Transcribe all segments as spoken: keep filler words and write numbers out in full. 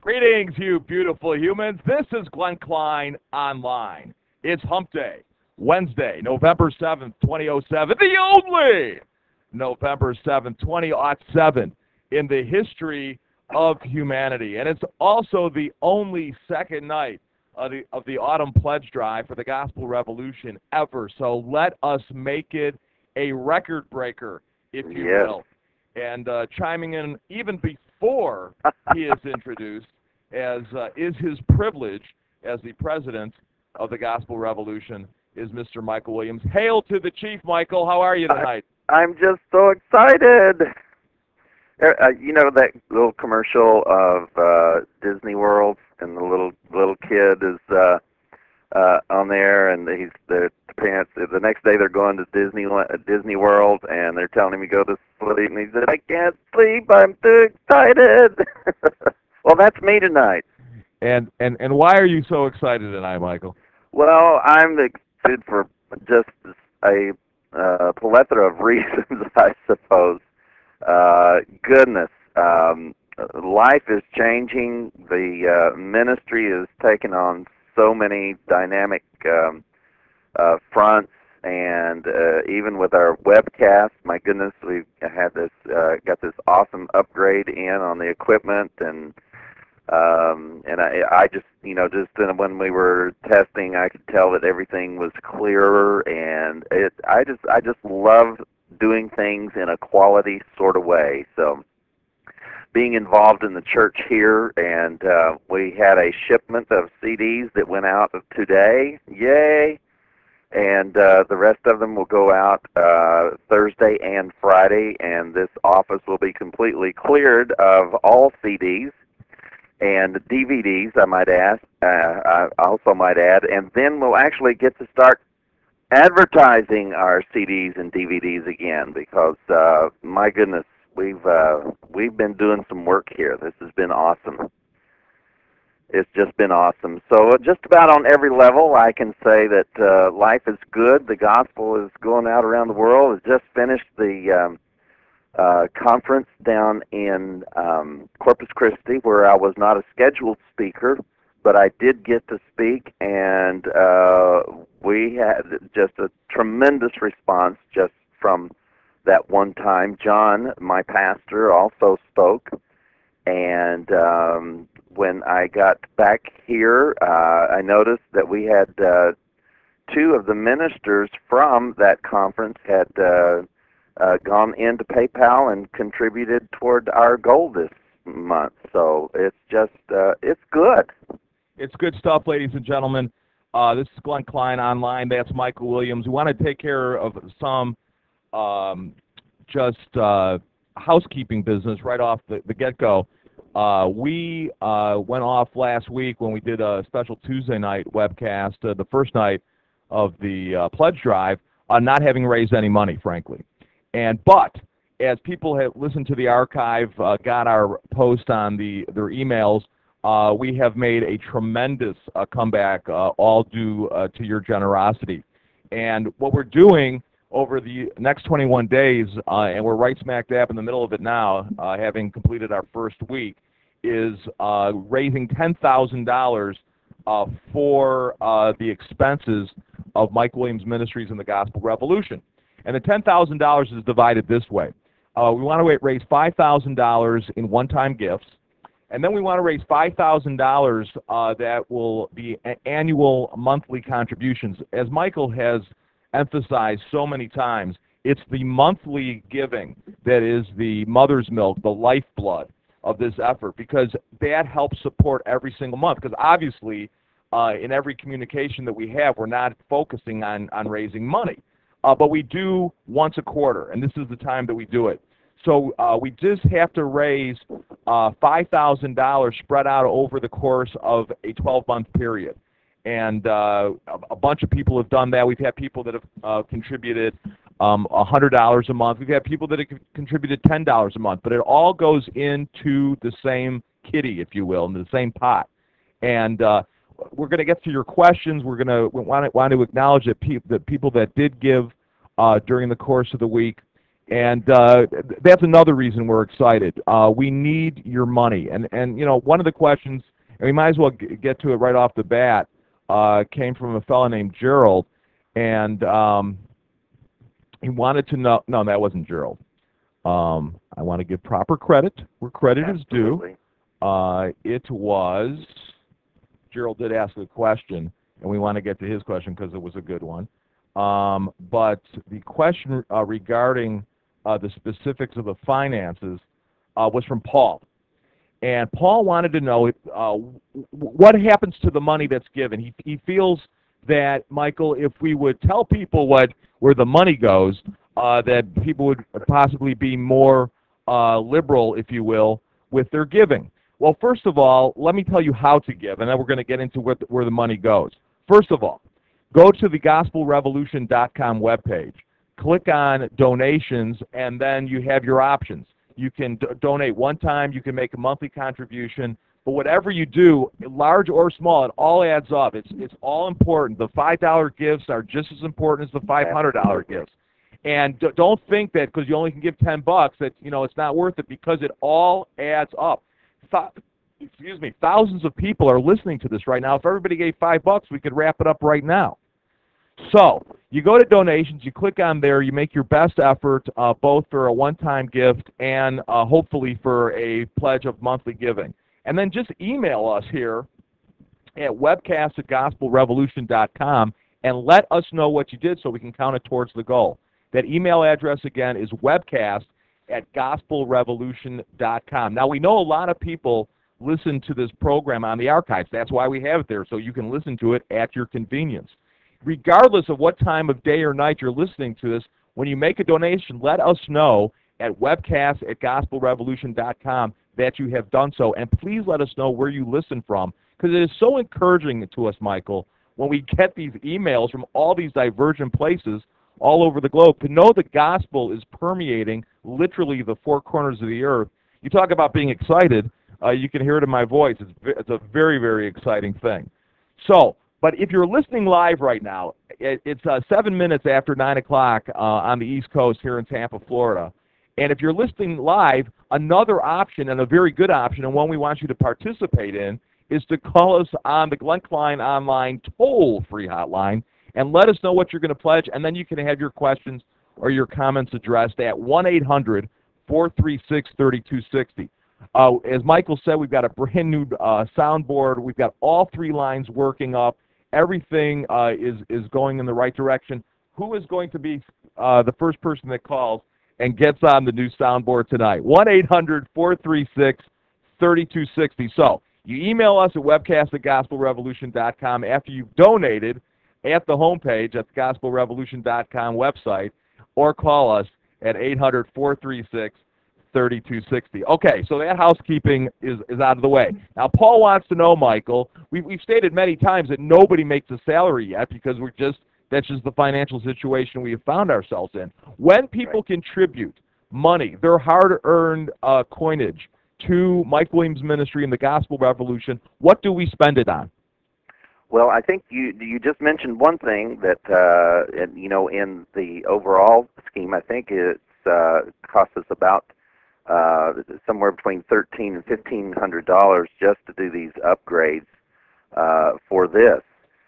Greetings, you beautiful humans. This is Glenn Klein Online. It's Hump Day, Wednesday, November seventh, twenty oh seven, the only November seventh, twenty oh seven in the history of humanity. And it's also the only second night of the, of the Autumn Pledge Drive for the Gospel Revolution ever. So let us make it a record breaker, if you Yes. will. And uh, chiming in even before he is introduced, as uh, is his privilege as the president of the Gospel Revolution, is Mister Michael Williams. Hail to the chief, Michael. How are you tonight? I, I'm just so excited. Uh, uh, you know that little commercial of uh, Disney World, and the little little kid is uh, uh, on there, and he's the parents. The next day they're going to Disney Disney World, and they're telling him to go to sleep, and he said, "I can't sleep. I'm too excited." Well, that's me tonight. And and and why are you so excited tonight, Michael? Well, I'm excited for just a uh, plethora of reasons, I suppose. Uh, goodness, um, life is changing. The uh, ministry is taking on so many dynamic um, uh, fronts, and uh, even with our webcast, my goodness, we've had this uh, got this awesome upgrade in on the equipment, and um, and I, I just you know just when we were testing, I could tell that everything was clearer, and it I just I just love doing things in a quality sort of way. So being involved in the church here, and uh, we had a shipment of C Ds that went out today. Yay! And uh, the rest of them will go out uh, Thursday and Friday, and this office will be completely cleared of all C Ds and D V Ds, I might add, uh, I also might add, and then we'll actually get to start advertising our C Ds and D V Ds again, because uh, my goodness, we've uh, we've been doing some work here. This has been awesome. It's just been awesome. So uh, just about on every level, I can say that uh, life is good. The gospel is going out around the world. I just finished the um, uh, conference down in um, Corpus Christi, where I was not a scheduled speaker, but I did get to speak, and uh, we had just a tremendous response just from that one time. John, my pastor, also spoke, and um, when I got back here, uh, I noticed that we had uh, two of the ministers from that conference had uh, uh, gone into PayPal and contributed toward our goal this month. So it's just, uh, it's good. It's good stuff, ladies and gentlemen. Uh, this is Glenn Klein Online. That's Michael Williams. We want to take care of some um, just uh, housekeeping business right off the, the get-go. Uh, we uh, went off last week when we did a special Tuesday night webcast, uh, the first night of the uh, pledge drive, uh, not having raised any money, frankly. And but as people have listened to the archive, uh, got our post on the their emails, uh, we have made a tremendous uh, comeback, uh, all due uh, to your generosity. And what we're doing over the next twenty-one days, uh, and we're right smack dab in the middle of it now, uh, having completed our first week, is uh, raising ten thousand dollars uh, for uh, the expenses of Mike Williams Ministries and the Gospel Revolution. And the ten thousand dollars is divided this way. Uh, we want to raise five thousand dollars in one-time gifts, and then we want to raise five thousand dollars uh, that will be annual monthly contributions. As Michael has emphasized so many times, it's the monthly giving that is the mother's milk, the lifeblood of this effort, because that helps support every single month. Because obviously, uh, in every communication that we have, we're not focusing on, on raising money. Uh, but we do once a quarter, and this is the time that we do it. So uh, we just have to raise uh, five thousand dollars spread out over the course of a twelve-month period. And uh, a, a bunch of people have done that. We've had people that have uh, contributed um, one hundred dollars a month. We've had people that have contributed ten dollars a month. But it all goes into the same kitty, if you will, into the same pot. And uh, we're going to get to your questions. We're going to want to, want to acknowledge that, pe the people that did give uh, during the course of the week. And uh, th- that's another reason we're excited. Uh, we need your money. And, and, you know, one of the questions, and we might as well g- get to it right off the bat, uh, came from a fellow named Gerald. And um, he wanted to know, no, that wasn't Gerald. Um, I want to give proper credit where credit is due. Absolutely. Uh, it was, Gerald did ask a question, and we want to get to his question because it was a good one. Um, but the question uh, regarding uh, the specifics of the finances uh, was from Paul. And Paul wanted to know if, uh, w- what happens to the money that's given. He, he feels that, Michael, if we would tell people what where the money goes, uh, that people would possibly be more uh, liberal, if you will, with their giving. Well, first of all, let me tell you how to give, and then we're going to get into where the, where the money goes. First of all, go to the gospel revolution dot com webpage, click on donations, and then you have your options. You can d- donate one time, you can make a monthly contribution, but whatever you do, large or small, it all adds up. It's it's all important. The five dollar gifts are just as important as the five hundred dollar Absolutely. gifts. And d- don't think that because you only can give ten bucks that, you know, it's not worth it, because it all adds up. Th- excuse me, thousands of people are listening to this right now. If everybody gave five bucks, we could wrap it up right now. So you go to donations, you click on there, you make your best effort, uh, both for a one-time gift and uh, hopefully for a pledge of monthly giving. And then just email us here at webcast at gospel revolution dot com and let us know what you did so we can count it towards the goal. That email address again is webcast at gospel revolution dot com. Now, we know a lot of people listen to this program on the archives. That's why we have it there, so you can listen to it at your convenience. Regardless of what time of day or night you're listening to this, when you make a donation, let us know at webcast at gospel revolution dot com that you have done so. And please let us know where you listen from, because it is so encouraging to us, Michael, when we get these emails from all these divergent places all over the globe, to know the gospel is permeating literally the four corners of the earth. You talk about being excited. Uh, you can hear it in my voice. It's, it's a very, very exciting thing. So, but if you're listening live right now, it, it's uh, seven minutes after nine o'clock uh, on the East Coast here in Tampa, Florida. And if you're listening live, another option, and a very good option, and one we want you to participate in, is to call us on the Glenn Klein Online toll-free hotline and let us know what you're going to pledge, and then you can have your questions or your comments addressed at one eight hundred, four three six, three two six zero. Uh, as Michael said, we've got a brand new uh, soundboard. We've got all three lines working up. Everything uh, is, is going in the right direction. Who is going to be uh, the first person that calls and gets on the new soundboard tonight? one eight hundred, four three six, three two six zero. So you email us at webcast at gospel revolution dot com after you've donated at the homepage at the gospel revolution dot com website, or call us at eight hundred, four three six, three two six zero. Okay, so that housekeeping is, is out of the way. Now, Paul wants to know, Michael, we, we've stated many times that nobody makes a salary yet because we're just, that's just the financial situation we have found ourselves in. When people Right. contribute money, their hard-earned uh, coinage, to Mike Williams Ministry and the Gospel Revolution, what do we spend it on? Well, I think you you just mentioned one thing that uh, and, you know, in the overall scheme, I think it's uh, costs us about uh, somewhere between thirteen and fifteen hundred dollars just to do these upgrades uh, for this.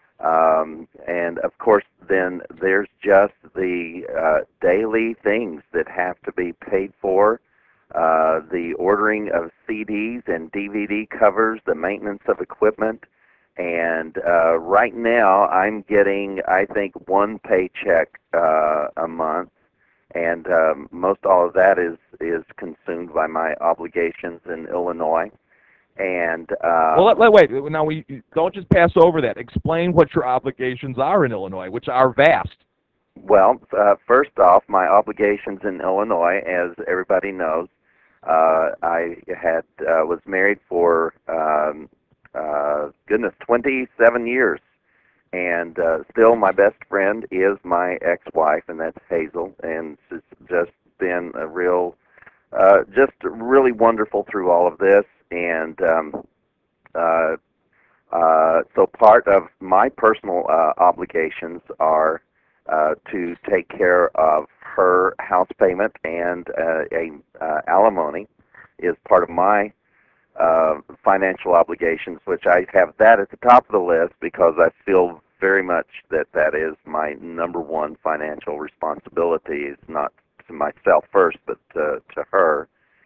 Um, and of course, then there's just the uh, daily things that have to be paid for. Uh, the ordering of C Ds and D V D covers, the maintenance of equipment, and uh, right now I'm getting, I think, one paycheck uh, a month, and um, most all of that is is consumed by my obligations in Illinois. And um, Well, let, let, wait. Now, we don't just pass over that. Explain what your obligations are in Illinois, which are vast. well, uh, first off, my obligations in Illinois, as everybody knows, uh, I had uh, was married for um, uh, goodness twenty-seven years, and uh, still my best friend is my ex-wife, and that's Hazel, and it's just been a real, uh, just really wonderful through all of this, and um, uh, uh, so part of my personal uh, obligations are uh, to take care of her house payment, and uh, a uh, alimony is part of my uh, financial obligations, which I have that at the top of the list because I feel very much that that is my number one financial responsibility. Is not to myself first, but to, to her.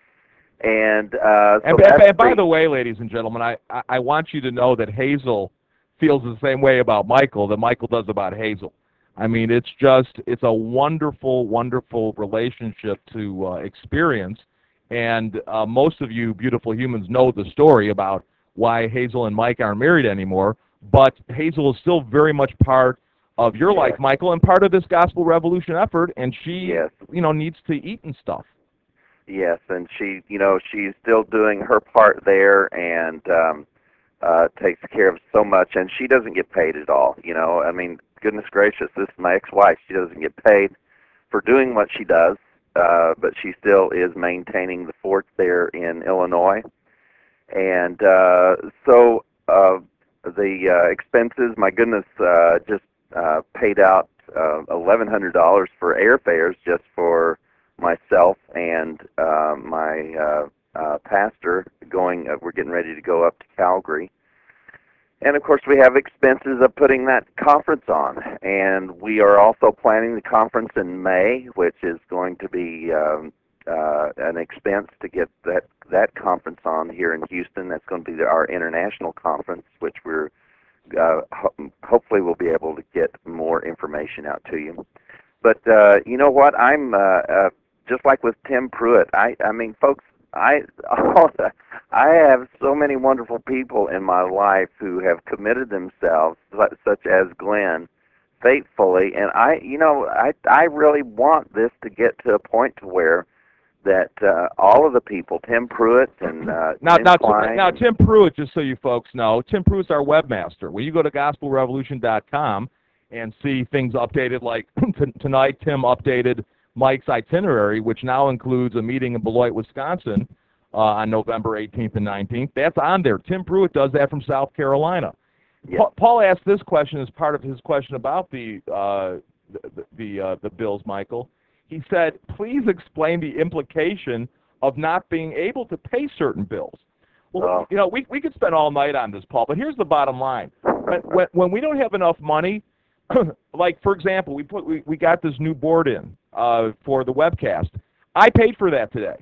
And uh, so and, that's and, and by the, the way, ladies and gentlemen, I, I, I want you to know that Hazel feels the same way about Michael that Michael does about Hazel. I mean, it's just, it's a wonderful, wonderful relationship to uh, experience. And uh, most of you beautiful humans know the story about why Hazel and Mike aren't married anymore. But Hazel is still very much part of your yes. life, Michael, and part of this Gospel Revolution effort. And she, yes. you know, needs to eat and stuff. Yes, and she, you know, she's still doing her part there, and um, uh, takes care of so much, and she doesn't get paid at all. You know, I mean, goodness gracious, this is my ex-wife. She doesn't get paid for doing what she does, uh, but she still is maintaining the fort there in Illinois, and uh, so uh, the uh, expenses, my goodness, uh, just uh, paid out uh, eleven hundred dollars for airfares just for myself and uh, my uh, uh, pastor going. Uh, we're getting ready to go up to Calgary, and of course we have expenses of putting that conference on. And we are also planning the conference in May, which is going to be um, uh, an expense to get that that conference on here in Houston. That's going to be our international conference, which we're uh, ho- hopefully we'll be able to get more information out to you. But uh, you know what? I'm uh, uh, just like with Tim Pruitt. I, I mean, folks, I, oh, I have so many wonderful people in my life who have committed themselves, such as Glenn, faithfully. And I, you know, I, I really want this to get to a point to where that uh, all of the people, Tim Pruitt and uh, now, Tim now, Klein, now, Tim Pruitt, just so you folks know, Tim Pruitt's our webmaster. When you go to gospel revolution dot com and see things updated, like tonight, Tim updated Mike's itinerary, which now includes a meeting in Beloit, Wisconsin, uh, on November eighteenth and nineteenth. That's on there. Tim Pruitt does that from South Carolina. yes. Pa Paul asked this question as part of his question about the uh, the the, uh, the bills, Michael. He said, "Please explain the implication of not being able to pay certain bills." Well, Oh. you know, we we could spend all night on this, Paul. But here's the bottom line: when when, when we don't have enough money. Like, for example, we put we, we got this new board in uh, for the webcast. I paid for that today,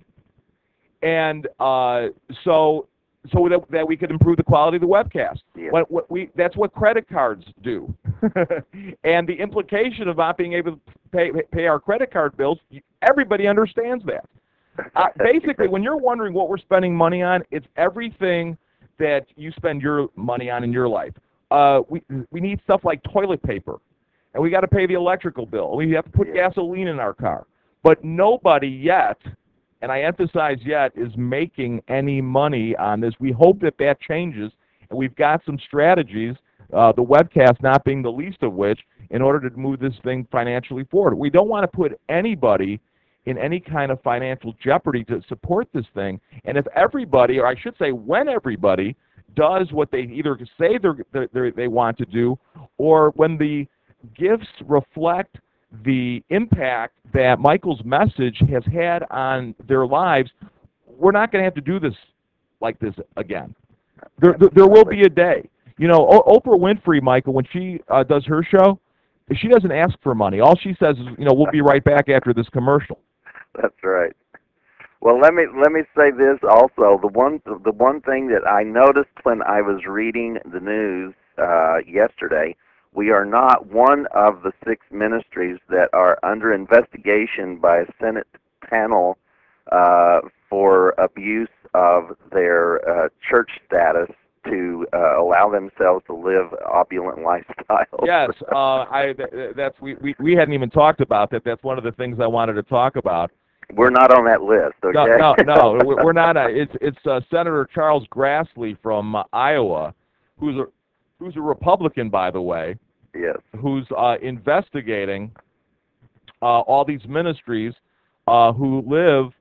and uh, so so that, that we could improve the quality of the webcast. Yeah. What, what we that's what credit cards do, and the implication of not being able to pay pay our credit card bills, everybody understands that. Uh, basically, when you're wondering what we're spending money on, it's everything that you spend your money on in your life. Uh, we we need stuff like toilet paper, and we got to pay the electrical bill. We have to put Yeah. gasoline in our car. But nobody yet, and I emphasize yet, is making any money on this. We hope that that changes, and we've got some strategies, uh, the webcast not being the least of which, in order to move this thing financially forward. We don't want to put anybody in any kind of financial jeopardy to support this thing. And if everybody, or I should say when everybody, does what they either say they're, they're, they want to do, or when the gifts reflect the impact that Michael's message has had on their lives, we're not going to have to do this like this again. There, there, there will be a day. You know, o Oprah Winfrey, Michael, when she uh, does her show, she doesn't ask for money. All she says is, you know, we'll be right back after this commercial. That's right. Well, let me let me say this also. The one the one thing that I noticed when I was reading the news uh, yesterday, we are not one of the six ministries that are under investigation by a Senate panel uh, for abuse of their uh, church status to uh, allow themselves to live opulent lifestyles. Yes, uh, I th that's we, we we hadn't even talked about that. That's one of the things I wanted to talk about. We're not on that list, okay? No, no, no, we're not. A, it's it's uh, Senator Charles Grassley from uh, Iowa, who's a who's a Republican, by the way. Yes. Who's uh, investigating uh, all these ministries uh, who live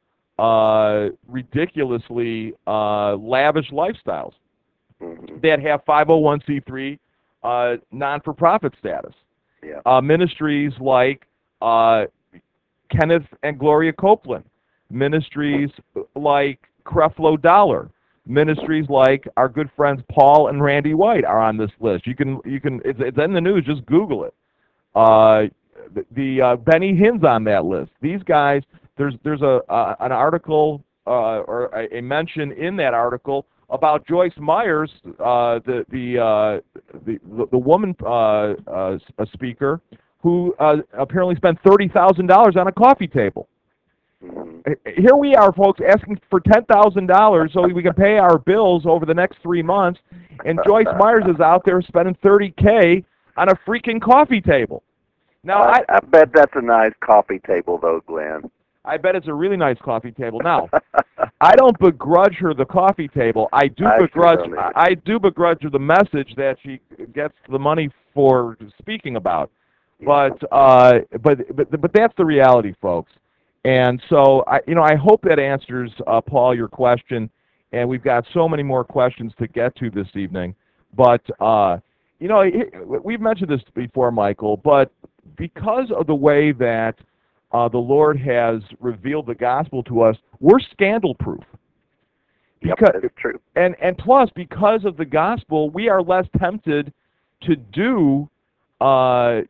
uh, ridiculously uh, lavish lifestyles Mm-hmm. that have five oh one c three uh, non-for-profit status. Yeah. Uh, ministries like uh, Kenneth and Gloria Copeland, ministries like Creflo Dollar, ministries like our good friends Paul and Randy White are on this list. You can you can it's, it's in the news. Just Google it. Uh, the the uh, Benny Hinn's on that list. These guys. There's there's a uh, an article uh, or a, a mention in that article about Joyce Myers, uh, the the, uh, the the the woman uh, uh, a speaker who uh, apparently spent thirty thousand dollars on a coffee table. Mm-hmm. Here we are, folks, asking for ten thousand dollars so we can pay our bills over the next three months, and Joyce Myers is out there spending thirty K on a freaking coffee table. Now, I, I, I bet that's a nice coffee table, though, Glenn. I bet it's a really nice coffee table. Now, I don't begrudge her the coffee table. I do I begrudge. sure don't either. I do begrudge her the message that she gets the money for speaking about. Yeah. But uh, but but but that's the reality, folks. And so I, you know, I hope that answers uh, Paul your question. And we've got so many more questions to get to this evening. But uh, you know, we've mentioned this before, Michael. But because of the way that Uh, the Lord has revealed the gospel to us, we're scandal-proof. Yep, Because, that's true. And, and plus, because of the gospel, we are less tempted to do uh,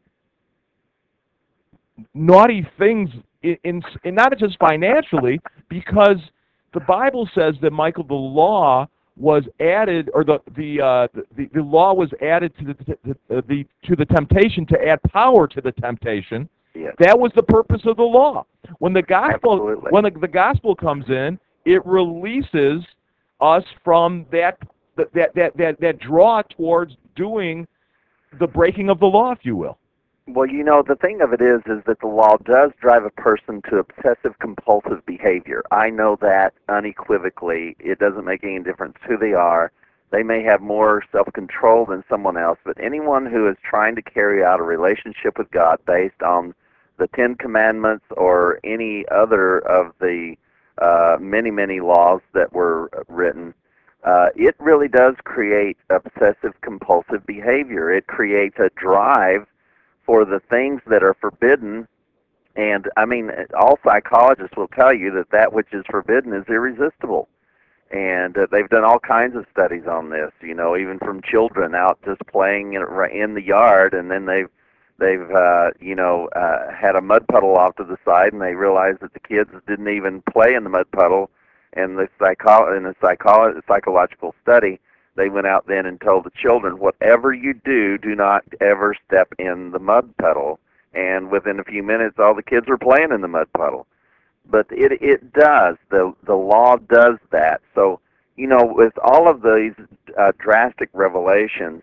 naughty things, in, in, in not just financially, because the Bible says that, Michael, the law was added, or the the uh, the, the law was added to the, the, the to the temptation to add power to the temptation. Yes. That was the purpose of the law. When the gospel Absolutely. when the, the gospel comes in, it releases us from that that, that that that draw towards doing the breaking of the law, if you will. Well, you know, the thing of it is, is that the law does drive a person to obsessive compulsive behavior. I know that unequivocally. It doesn't make any difference who they are. They may have more self-control than someone else, but anyone who is trying to carry out a relationship with God based on the Ten Commandments or any other of the uh, many, many laws that were written, uh, it really does create obsessive-compulsive behavior. It creates a drive for the things that are forbidden, and, I mean, all psychologists will tell you that that which is forbidden is irresistible. And uh, they've done all kinds of studies on this, you know, even from children out just playing in, in the yard, and then they've, they've uh, you know, uh, had a mud puddle off to the side, and they realized that the kids didn't even play in the mud puddle. And the psycho- in a psycho- psychological study, they went out then and told the children, whatever you do, do not ever step in the mud puddle. And within a few minutes, all the kids were playing in the mud puddle. But it it does. The the law does that. So, you know, with all of these uh, drastic revelations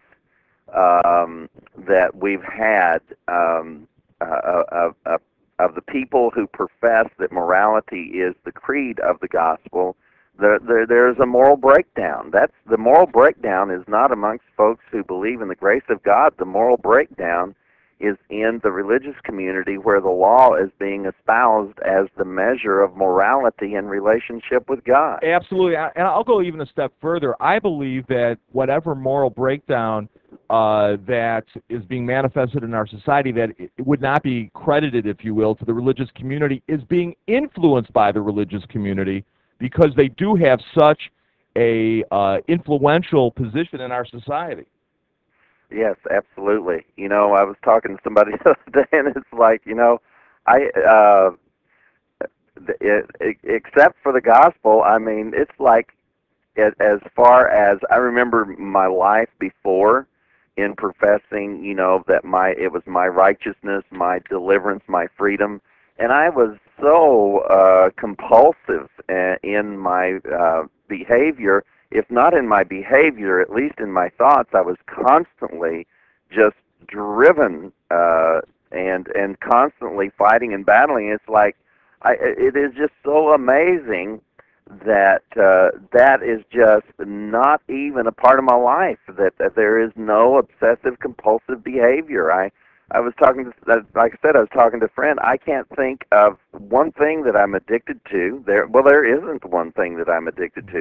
um, that we've had um, uh, of, of, of the people who profess that morality is the creed of the gospel, there, there there's a moral breakdown. That's the moral breakdown is not amongst folks who believe in the grace of God. The moral breakdown is in the religious community where the law is being espoused as the measure of morality in relationship with God. Absolutely, and I'll go even a step further. I believe that whatever moral breakdown uh, that is being manifested in our society, that it would not be credited, if you will, to the religious community, is being influenced by the religious community because they do have such a uh, influential position in our society. Yes, absolutely. You know, I was talking to somebody the other day, and it's like, you know, I, uh, it, it, except for the gospel, I mean, it's like, it, as far as I remember my life before, in professing, you know, that my it was my righteousness, my deliverance, my freedom, and I was so uh, compulsive in my uh, behavior. If not in my behavior, at least in my thoughts, I was constantly just driven uh, and and constantly fighting and battling. It's like I, it is just so amazing that uh, that is just not even a part of my life. That, that there is no obsessive compulsive behavior. I I was talking to, like I said, I was talking to a friend. I can't think of one thing that I'm addicted to. There, well, there isn't one thing that I'm addicted to.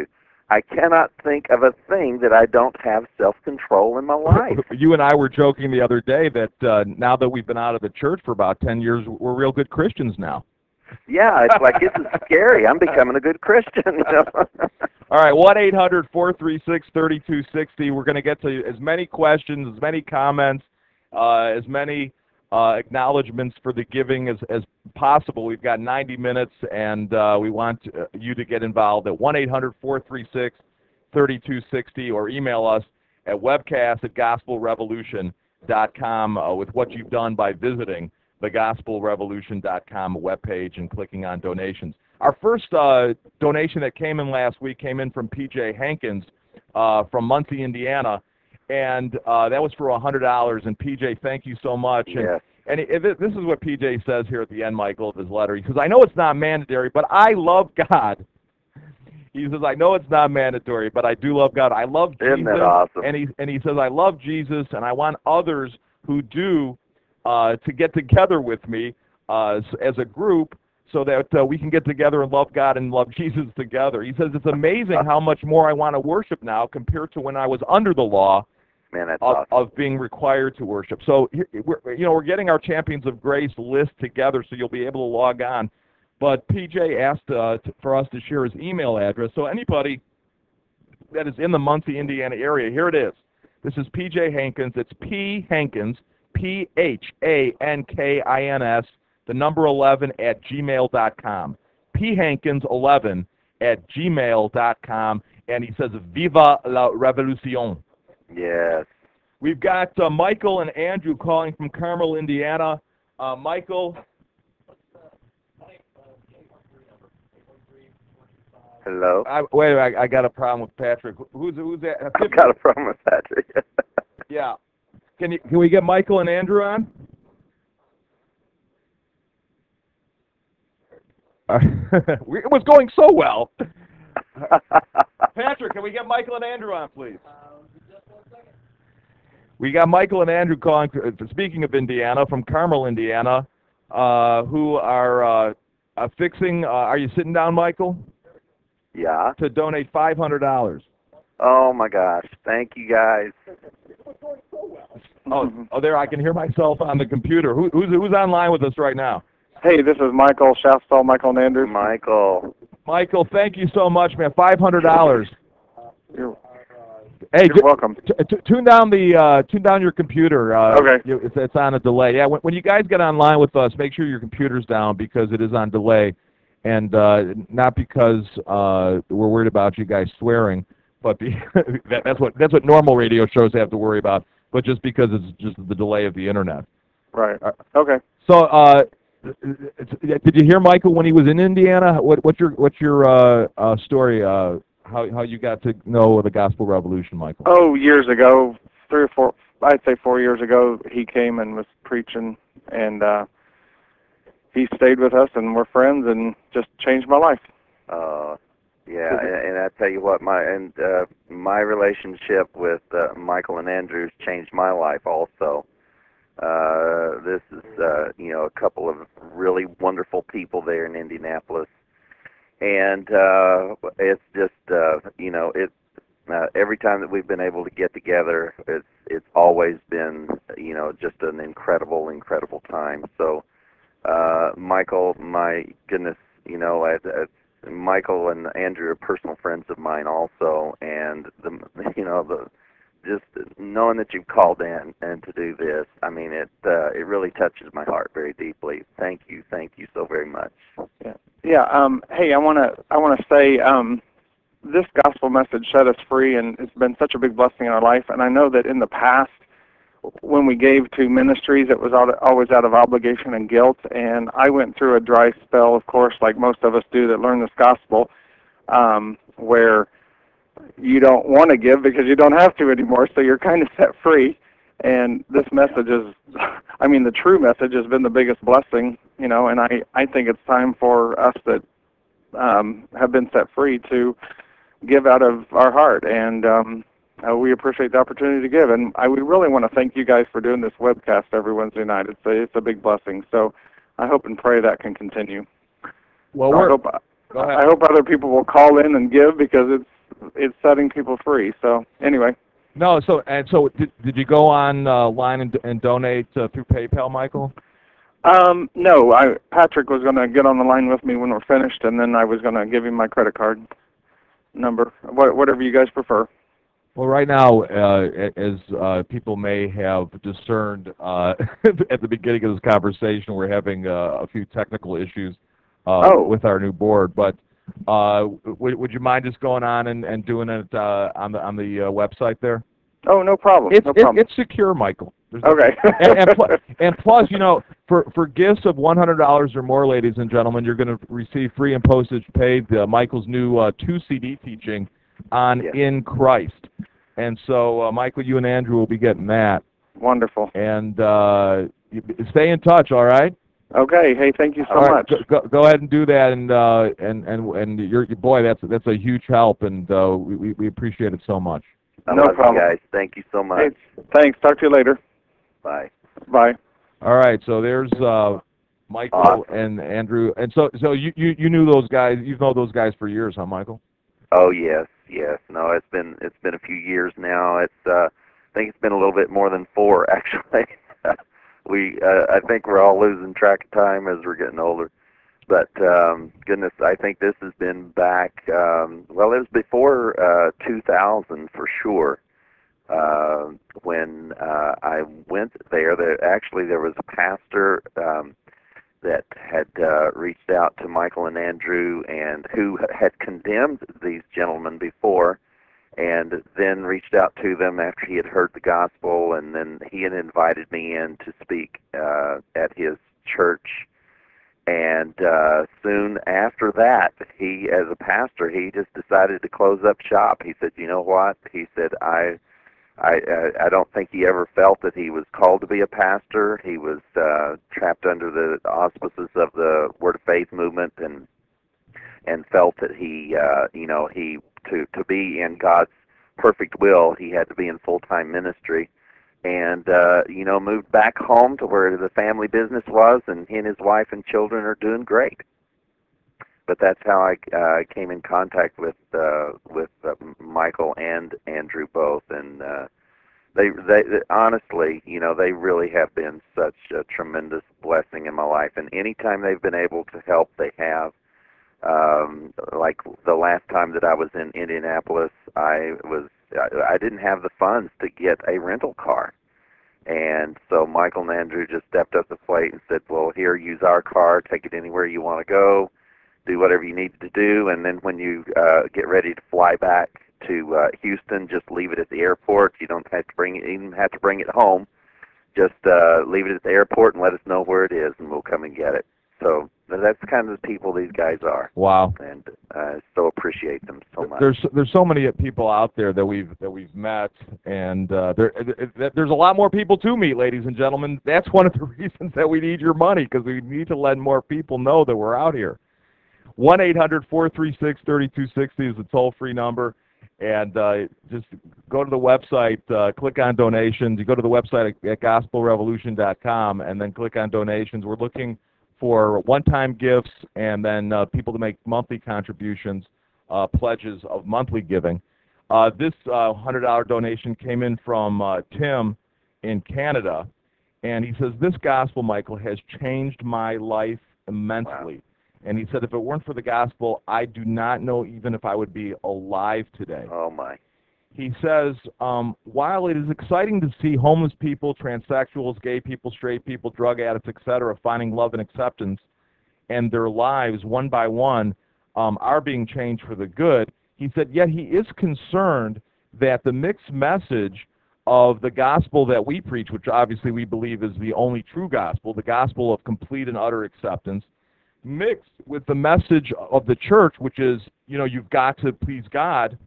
I cannot think of a thing that I don't have self-control in my life. You and I were joking the other day that uh, now that we've been out of the church for about ten years, we're real good Christians now. Yeah, it's like, this is scary. I'm becoming a good Christian, you know. All right, one eight hundred four three six three two six zero. We're going to get to as many questions, as many comments, uh, as many uh, acknowledgments for the giving as, as possible. We've got ninety minutes, and uh, we want uh, you to get involved at one eight hundred four three six three two six zero or email us at webcast at gospel revolution dot com uh, with what you've done by visiting the gospel revolution dot com webpage and clicking on donations. Our first uh, donation that came in last week came in from P J Hankins uh, from Muncie, Indiana, and uh, that was for one hundred dollars. And P J, thank you so much. Yes. And, and it, this is what P J says here at the end, Michael, of his letter. He says, I know it's not mandatory, but I love God. He says, I know it's not mandatory, but I do love God. I love Jesus. Isn't that awesome? And he, and he says, I love Jesus, and I want others who do uh, to get together with me uh, as, as a group so that uh, we can get together and love God and love Jesus together. He says, it's amazing how much more I want to worship now compared to when I was under the law. Man, that's Of, awesome. of being required to worship. So, we're, you know, we're getting our Champions of Grace list together, so you'll be able to log on. But P J asked uh, to, for us to share his email address. So anybody that is in the Muncie, Indiana area, here it is. This is P J Hankins. It's P Hankins, P H A N K I N S, the number eleven at gmail dot com. P Hankins eleven at gmail dot com. And he says, Viva la Revolution. Yes. We've got uh, Michael and Andrew calling from Carmel, Indiana. Uh, Michael. Hello. I, wait, I, I got a problem with Patrick. Who's who's that? I've got a problem with Patrick. Yeah. Can you can we get Michael and Andrew on? Uh, it was going so well. Patrick, can we get Michael and Andrew on, please? We got Michael and Andrew calling, speaking of Indiana, from Carmel, Indiana, uh, who are uh, uh, fixing, uh, are you sitting down, Michael? Yeah. To donate five hundred dollars. Oh, my gosh. Thank you, guys. Oh, oh, there, I can hear myself on the computer. Who, who's, who's online with us right now? Hey, this is Michael Shaftstall, Michael and Andrews. Michael. Michael, thank you so much, man. five hundred dollars. You're, Hey, you're t- welcome. t- t- tune down the uh, tune down your computer. Uh, Okay. you- It's, it's on a delay. Yeah, when, when you guys get online with us, make sure your computer's down because it is on delay, and uh, not because uh, we're worried about you guys swearing, but be, that, that's what that's what normal radio shows have to worry about. But just because it's just the delay of the internet. Right. Okay. So, uh, it's, did you hear Michael when he was in Indiana? What, what's your what's your uh, uh, story? Uh, how how you got to know the Gospel Revolution, Michael? Oh, years ago, three or four, I'd say four years ago, he came and was preaching, and uh, he stayed with us, and we're friends, and just changed my life. Uh, yeah, and, and I tell you what, my and uh, my relationship with uh, Michael and Andrews changed my life also. Uh, this is, uh, you know, a couple of really wonderful people there in Indianapolis. And uh, it's just, uh, you know, it, uh, every time that we've been able to get together, it's it's always been, you know, just an incredible, incredible time. So, uh, Michael, my goodness, you know, I, I, Michael and Andrew are personal friends of mine also. And, the, you know, the just knowing that you've called in and to do this, I mean, it uh, it really touches my heart very deeply. Thank you, thank you so very much. Yeah. Yeah. Um, hey, I want to I want to say um, this gospel message set us free, and it's been such a big blessing in our life. And I know that in the past, when we gave to ministries, it was always out of obligation and guilt. And I went through a dry spell, of course, like most of us do that learn this gospel, um, where you don't want to give because you don't have to anymore, so you're kind of set free. And this message is, I mean, the true message has been the biggest blessing, you know, and I, I think it's time for us that um, have been set free to give out of our heart, and um, uh, we appreciate the opportunity to give. And I would really want to thank you guys for doing this webcast every Wednesday night. It's a, it's a big blessing, so I hope and pray that can continue. Well, so we're, I hope, go ahead. I hope other people will call in and give, because it's it's setting people free. So anyway. No, so and so did, did you go on uh, line and, and donate uh, through PayPal, Michael? Um, no, I Patrick was going to get on the line with me when we're finished, and then I was going to give him my credit card number, Wh whatever you guys prefer. Well, right now, uh, as uh, people may have discerned uh, at the beginning of this conversation, we're having uh, a few technical issues uh, Oh. with our new board. But uh, would, would you mind just going on and, and doing it uh, on the on the uh, website there? Oh, no problem. It's no it, problem. it's secure, Michael. There's Okay. and, and, plus, and plus, you know, for for gifts of one hundred dollars or more, ladies and gentlemen, you're going to receive free and postage paid uh, Michael's new uh, two C D teaching on Yes. In Christ. And so, uh, Michael, you and Andrew will be getting that. Wonderful. And uh, you, stay in touch, all right? Okay. Hey, thank you so all right, much. Go, go ahead and do that, and uh, and and and you're boy, that's that's a huge help, and uh, we we appreciate it so much. I No love problem. you guys. Thank you so much. Hey, thanks. Talk to you later. Bye. Bye. All right, so there's uh, Michael Awesome. and Andrew, and so so you, you you knew those guys. You've known those guys for years, huh, Michael? Oh yes, yes. No, it's been it's been a few years now. It's uh, I think it's been a little bit more than four actually. we uh, I think we're all losing track of time as we're getting older. But um, goodness, I think this has been back. Um, well, it was before uh, two thousand for sure. Uh, when uh, I went there, there actually there was a pastor um, that had uh, reached out to Michael and Andrew, and who had condemned these gentlemen before, and then reached out to them after he had heard the gospel, and then he had invited me in to speak uh, at his church. And uh, soon after that, he, as a pastor, he just decided to close up shop. He said, "You know what?" He said, "I." I uh, I don't think he ever felt that he was called to be a pastor. He was uh, trapped under the auspices of the Word of Faith movement, and and felt that he uh, you know he to to be in God's perfect will, he had to be in full time ministry, and uh, you know moved back home to where the family business was, and he and his wife and children are doing great. But that's how I uh, came in contact with uh, with uh, Michael and Andrew both, and uh, they, they they honestly, you know, they really have been such a tremendous blessing in my life. And anytime they've been able to help, they have. Um, like the last time that I was in Indianapolis, I was I, I didn't have the funds to get a rental car. And so Michael and Andrew just stepped up the plate and said, "Well, here, use our car, take it anywhere you want to go. Do whatever you need to do, and then when you uh, get ready to fly back to uh, Houston, just leave it at the airport. You don't have to bring it, even have to bring it home. Just uh, leave it at the airport and let us know where it is, and we'll come and get it." So that's kind of the people these guys are. Wow. And I so appreciate them so much. There's there's so many people out there that we've that we've met, and uh, there there's a lot more people to meet, ladies and gentlemen. That's one of the reasons that we need your money, because we need to let more people know that we're out here. one eight hundred, four three six, three two six zero is the toll-free number, and uh, just go to the website, uh, click on donations. You go to the website at, at gospel revolution dot com, and then click on donations. We're looking for one-time gifts, and then uh, people to make monthly contributions, uh, pledges of monthly giving. Uh, this uh, one hundred dollar donation came in from uh, Tim in Canada, and he says, "This gospel, Michael, has changed my life immensely." Wow. And he said, "If it weren't for the gospel, I do not know even if I would be alive today." Oh, my. He says, um, "While it is exciting to see homeless people, transsexuals, gay people, straight people, drug addicts, et cetera, finding love and acceptance, and their lives, one by one, um, are being changed for the good," he said, yet he is concerned that the mixed message of the gospel that we preach, which obviously we believe is the only true gospel, the gospel of complete and utter acceptance, mixed with the message of the church, which is, you know, you've got to please God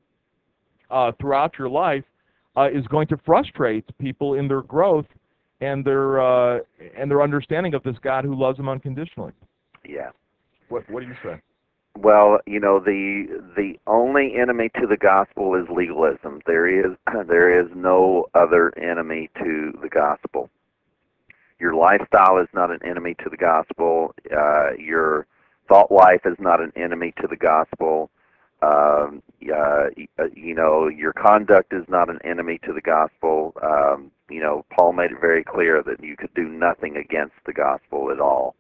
uh, throughout your life, uh, is going to frustrate people in their growth and their uh, and their understanding of this God who loves them unconditionally. Yeah. What What do you say? Well, you know, the the only enemy to the gospel is legalism. There is there is no other enemy to the gospel. Your lifestyle is not an enemy to the gospel. Uh, your thought life is not an enemy to the gospel. Um, uh, you know, your conduct is not an enemy to the gospel. Um, you know, Paul made it very clear that you could do nothing against the gospel at all.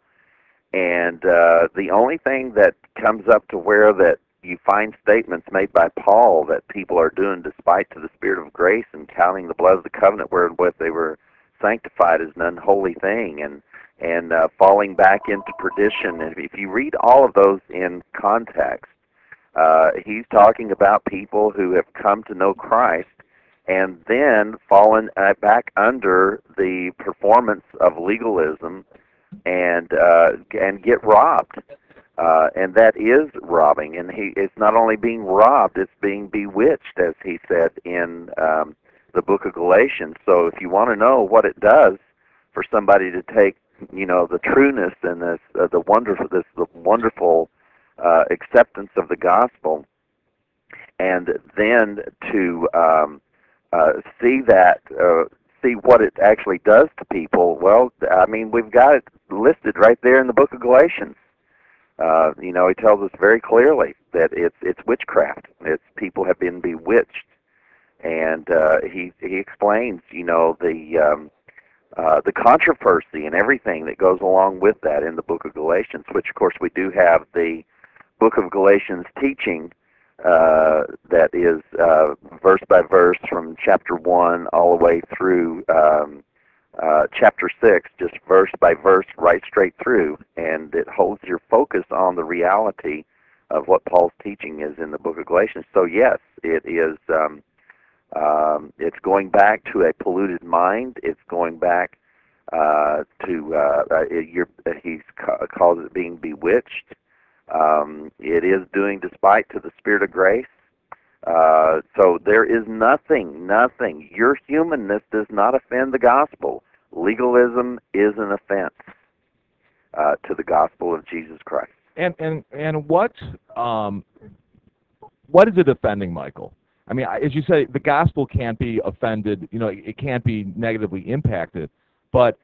And uh, the only thing that comes up to where that you find statements made by Paul that people are doing despite to the Spirit of grace and counting the blood of the covenant wherewith they were sanctified as an unholy thing, and and uh, falling back into perdition. And if you read all of those in context, uh, he's talking about people who have come to know Christ and then fallen uh, back under the performance of legalism and uh, and get robbed. Uh, and that is robbing, and he it's not only being robbed, it's being bewitched, as he said in um, the book of Galatians. So if you want to know what it does for somebody to take, you know, the trueness and this uh, the wonderful this the wonderful uh, acceptance of the gospel, and then to um, uh, see that uh, see what it actually does to people. Well, I mean, we've got it listed right there in the book of Galatians. Uh, you know, he tells us very clearly that it's it's witchcraft. It's people have been bewitched, and uh, he he explains, you know, the um, uh, the controversy and everything that goes along with that in the book of Galatians. Which, of course, we do have the book of Galatians teaching uh, that is uh, verse by verse from chapter one all the way through. Um, Uh, chapter six, just verse by verse, right straight through, and it holds your focus on the reality of what Paul's teaching is in the book of Galatians. So yes, it is. Um, um, it's going back to a polluted mind. It's going back uh, to uh, uh, it, you're, he's ca- calls it being bewitched. Um, it is doing despite to the Spirit of grace. Uh, so there is nothing, nothing. Your humanness does not offend the gospel. Legalism is an offense uh, to the gospel of Jesus Christ. And and and what um, what is it offending, Michael? I mean, as you say, the gospel can't be offended. You know, it can't be negatively impacted. But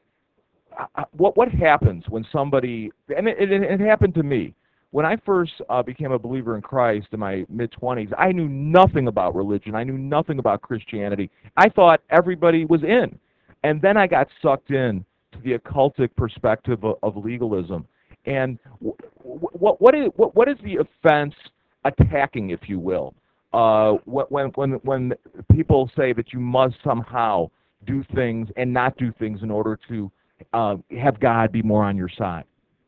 what what happens when somebody, and it, it, it happened to me. When I first uh, became a believer in Christ in my mid-twenties, I knew nothing about religion. I knew nothing about Christianity. I thought everybody was in. And then I got sucked in to the occultic perspective of, of legalism. And what, what, is, what, what is the offense attacking, if you will, uh, when, when, when people say that you must somehow do things and not do things in order to uh, have God be more on your side?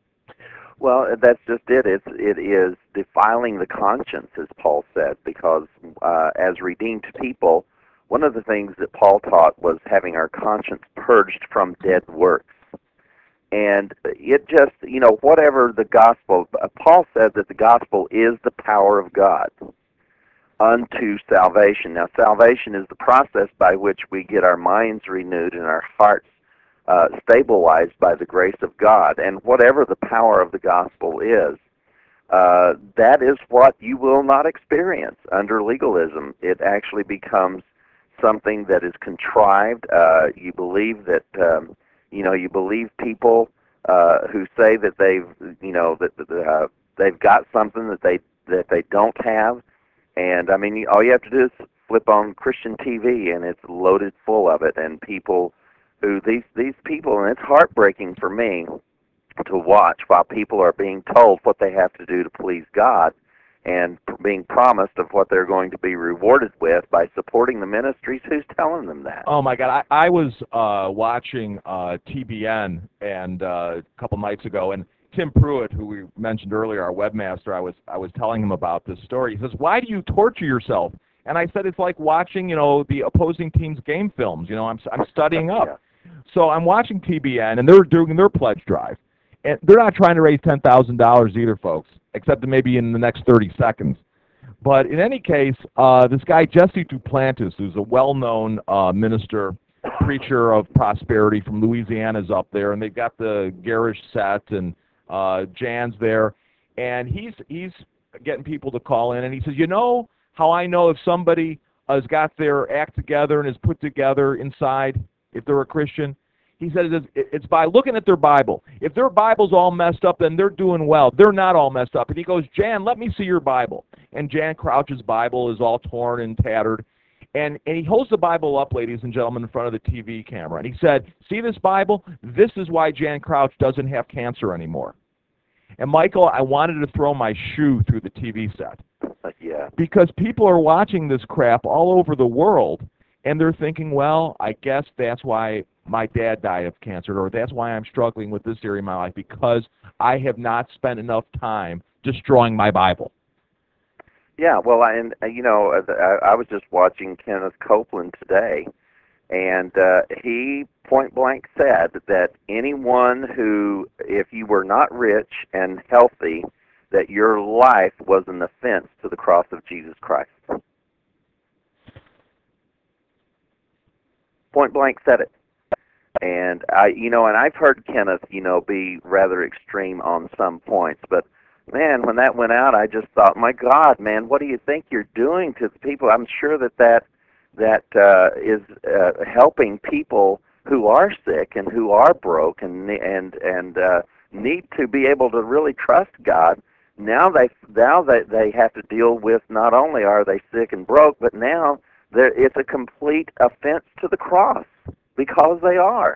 Well, that's just it. It's, it is defiling the conscience, as Paul said, because uh, as redeemed people, one of the things that Paul taught was having our conscience purged from dead works. And it just, you know, whatever the gospel, Paul said that the gospel is the power of God unto salvation. Now, salvation is the process by which we get our minds renewed and our hearts uh, stabilized by the grace of God. And whatever the power of the gospel is, uh, that is what you will not experience under legalism. It actually becomes something that is contrived. Uh, you believe that, um, you know, you believe people uh, who say that they've, you know, that uh, they've got something that they that they don't have. And I mean, all you have to do is flip on Christian T V, and it's loaded full of it. And people who these these people, and it's heartbreaking for me to watch while people are being told what they have to do to please God, and being promised of what they're going to be rewarded with by supporting the ministries. Who's telling them that? Oh my God! I, I was uh, watching uh, T B N and uh, a couple nights ago, and Tim Pruitt, who we mentioned earlier, our webmaster, I was I was telling him about this story. He says, "Why do you torture yourself?" And I said, "It's like watching, you know, the opposing team's game films. You know, I'm I'm studying up." Yeah. So I'm watching T B N, and they're doing their pledge drive, and they're not trying to raise ten thousand dollars either, folks, except maybe in the next thirty seconds. But in any case, uh, this guy, Jesse Duplantis, who's a well-known uh, minister, preacher of prosperity from Louisiana, is up there, and they've got the garish set, and uh, Jan's there, and he's he's getting people to call in, and he says, you know how I know if somebody has got their act together and is put together inside, if they're a Christian? He said it's by looking at their Bible. If their Bible's all messed up, then they're doing well. They're not all messed up. And he goes, Jan, let me see your Bible. and Jan Crouch's Bible is all torn and tattered. And, and he holds the Bible up, ladies and gentlemen, in front of the T V camera. And he said, see this Bible? This is why Jan Crouch doesn't have cancer anymore. And, Michael, I wanted to throw my shoe through the T V set. Yeah. Because people are watching this crap all over the world, and they're thinking, well, I guess that's why my dad died of cancer, or that's why I'm struggling with this area of my life, because I have not spent enough time destroying my Bible. Yeah, well, I, and uh, you know, I, I was just watching Kenneth Copeland today, and uh, he point blank said that anyone who, if you were not rich and healthy, that your life was an offense to the cross of Jesus Christ. Point blank said it. And I, you know, and I've heard Kenneth, you know, be rather extreme on some points, but man, when that went out, I just thought, my God, man, what do you think you're doing to the people? I'm sure that that, that uh, is uh, helping people who are sick and who are broke and and and uh, need to be able to really trust God. Now they now they they have to deal with, not only are they sick and broke, but now it's a complete offense to the cross because they are.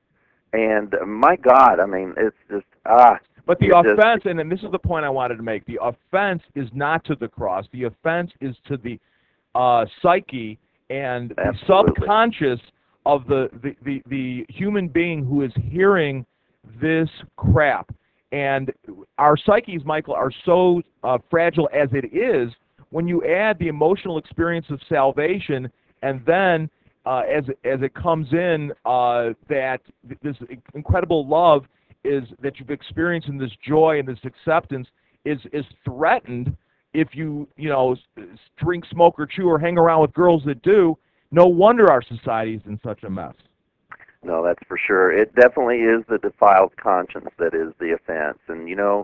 And uh, my God, I mean, it's just ah. But the It offense, just, and, and this is the point I wanted to make, the offense is not to the cross. The offense is to the uh, psyche and absolutely. the subconscious of the, the, the, the human being who is hearing this crap. And our psyches, Michael, are so uh, fragile as it is. When you add the emotional experience of salvation, and then uh, as, as it comes in, uh, that this incredible love is that you've experienced, in this joy and this acceptance is is threatened if you you know drink, smoke, or chew, or hang around with girls that do. No wonder our society is in such a mess. No, that's for sure. It definitely is the defiled conscience that is the offense, and you know,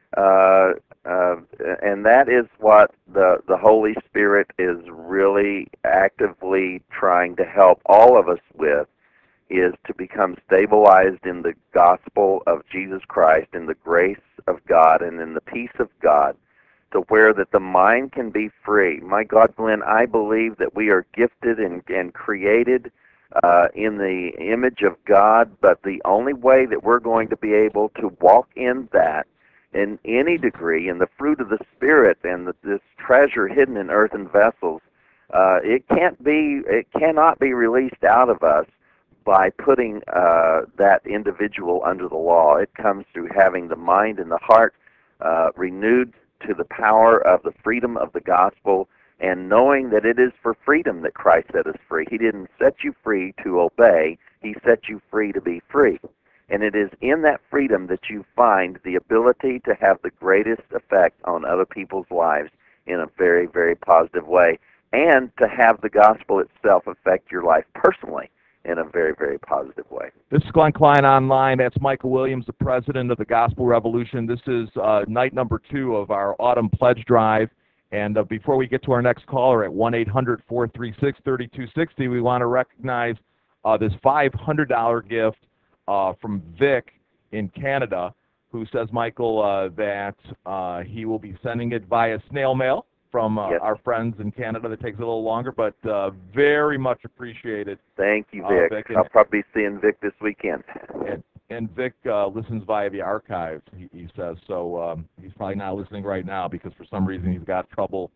uh, uh, and that is what the the Holy Spirit is really actively trying to help all of us with, is to become stabilized in the gospel of Jesus Christ, in the grace of God, and in the peace of God, to where that the mind can be free. My God, Glenn, I believe that we are gifted and, and created uh, in the image of God, but the only way that we're going to be able to walk in that in any degree, in the fruit of the Spirit and the, this treasure hidden in earthen vessels, uh, it can't be, it cannot be released out of us by putting uh, that individual under the law. It comes through having the mind and the heart uh, renewed to the power of the freedom of the gospel, and knowing that it is for freedom that Christ set us free. He didn't set you free to obey. He set you free to be free. And it is in that freedom that you find the ability to have the greatest effect on other people's lives in a very, very positive way, and to have the gospel itself affect your life personally in a very, very positive way. This is Glenn Klein Online. That's Michael Williams, the president of the Gospel Revolution. This is uh, night number two of our Autumn Pledge Drive. And uh, before we get to our next caller at one eight hundred, four three six, three two six zero, we want to recognize uh, this five hundred dollar gift uh, from Vic in Canada, who says, Michael, uh, that uh, he will be sending it via snail mail from uh, yes. our friends in Canada. That takes a little longer, but uh, very much appreciated. Thank you, Uh, Vic. Vic, I'll and, probably be seeing Vic this weekend. and, and Vic uh, listens via the archives, he, he says, so um, he's probably not listening right now because for some reason he's got trouble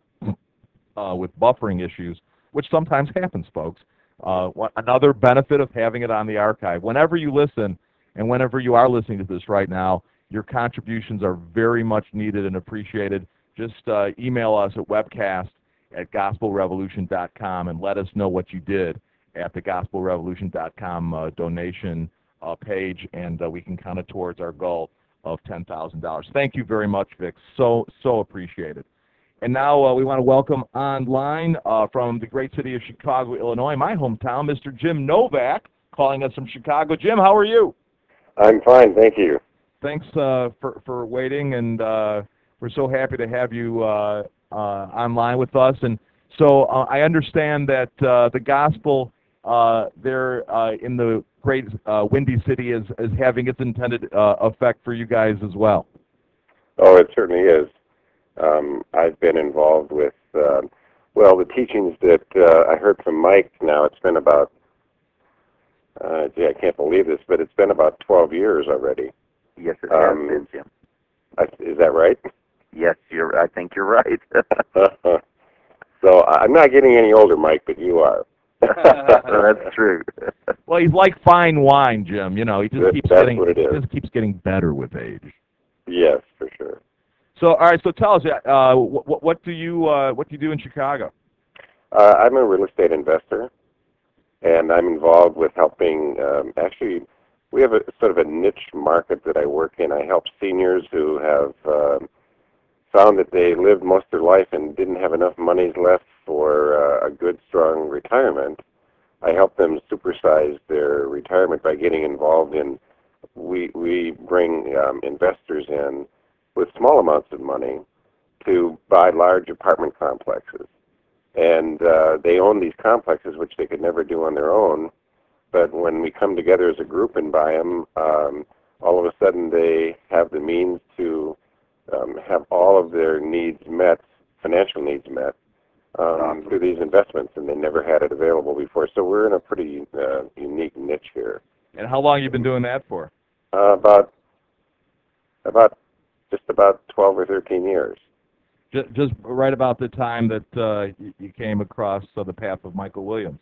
uh, with buffering issues, which sometimes happens, folks. Uh, what, another benefit of having it on the archive. Whenever you listen, and whenever you are listening to this right now, your contributions are very much needed and appreciated. Just uh, email us at webcast at gospel revolution dot com and let us know what you did at the gospel revolution dot com uh, donation uh, page, and uh, we can count it towards our goal of ten thousand dollars. Thank you very much, Vic. So, so appreciated. And now uh, we want to welcome online uh, from the great city of Chicago, Illinois, my hometown, Mister Jim Novak, calling us from Chicago. Jim, how are you? I'm fine, thank you. Thanks uh, for, for waiting, and uh, we're so happy to have you uh, uh, online with us. And so uh, I understand that uh, the gospel uh, there uh, in the great uh, Windy City is, is having its intended uh, effect for you guys as well. Oh, it certainly is. Um, I've been involved with, uh, well, the teachings that uh, I heard from Mike now, it's been about, uh, gee, I can't believe this, but it's been about twelve years already. Yes, it Um, has been, Jim. I, is that right? Yes, you're. I think you're right. So I'm not getting any older, Mike, but you are. That's true. Well, he's like fine wine, Jim. You know, he just That- keeps that's getting what it is. just keeps getting better with age. Yes, for sure. So, all right. So, tell us, uh, what, what do you uh, what do you do in Chicago? Uh, I'm a real estate investor, and I'm involved with helping. Um, actually, we have a sort of a niche market that I work in. I help seniors who have um found that they lived most of their life and didn't have enough monies left for uh, a good, strong retirement. I help them supersize their retirement by getting involved in. We we bring um, investors in with small amounts of money to buy large apartment complexes. And uh, they own these complexes, which they could never do on their own. But when we come together as a group and buy them, um, all of a sudden they have the means to um, have all of their needs met, financial needs met, um, Awesome. through these investments, and they never had it available before. So we're in a pretty uh, unique niche here. And how long you been doing that for? Uh, about about just about twelve or thirteen years. Just, just right about the time that uh, you, you came across uh, the path of Michael Williams.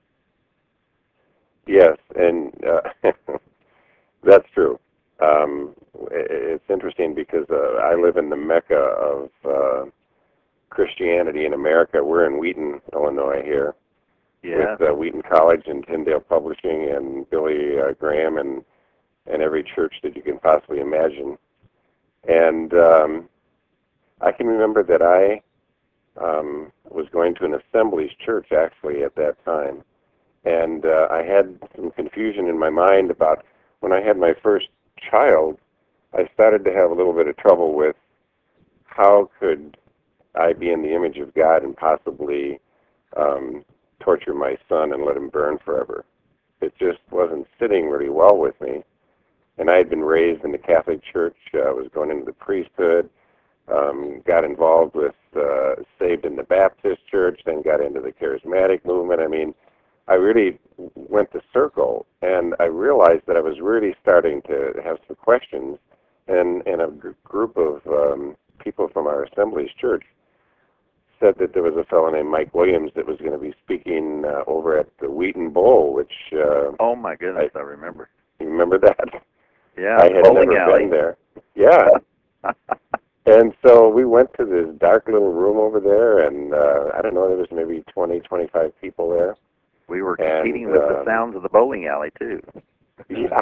Yes, and uh, that's true. Um, it's interesting because uh, I live in the mecca of uh, Christianity in America. We're in Wheaton, Illinois here, Yeah. with uh, Wheaton College and Tyndale Publishing and Billy uh, Graham and, and every church that you can possibly imagine. And um, I can remember that I um, was going to an Assemblies church actually at that time. And uh, I had some confusion in my mind about when I had my first child, I started to have a little bit of trouble with how could I be in the image of God and possibly um, torture my son and let him burn forever. It just wasn't sitting really well with me. And I had been raised in the Catholic Church. I uh, was going into the priesthood, um, got involved with, uh, saved in the Baptist Church, then got into the Charismatic movement. I mean, I really went the circle, and I realized that I was really starting to have some questions, and, and a gr- group of um, people from our Assemblies Church said that there was a fellow named Mike Williams that was going to be speaking uh, over at the Wheaton Bowl, which... Uh, Oh, my goodness, I, I remember. You remember that? Yeah, I had bowling never alley. been there. Yeah. And so we went to this dark little room over there, and uh, I don't know, there was maybe twenty, twenty-five people there. We were And, competing with the um, sounds of the bowling alley, too. Yeah.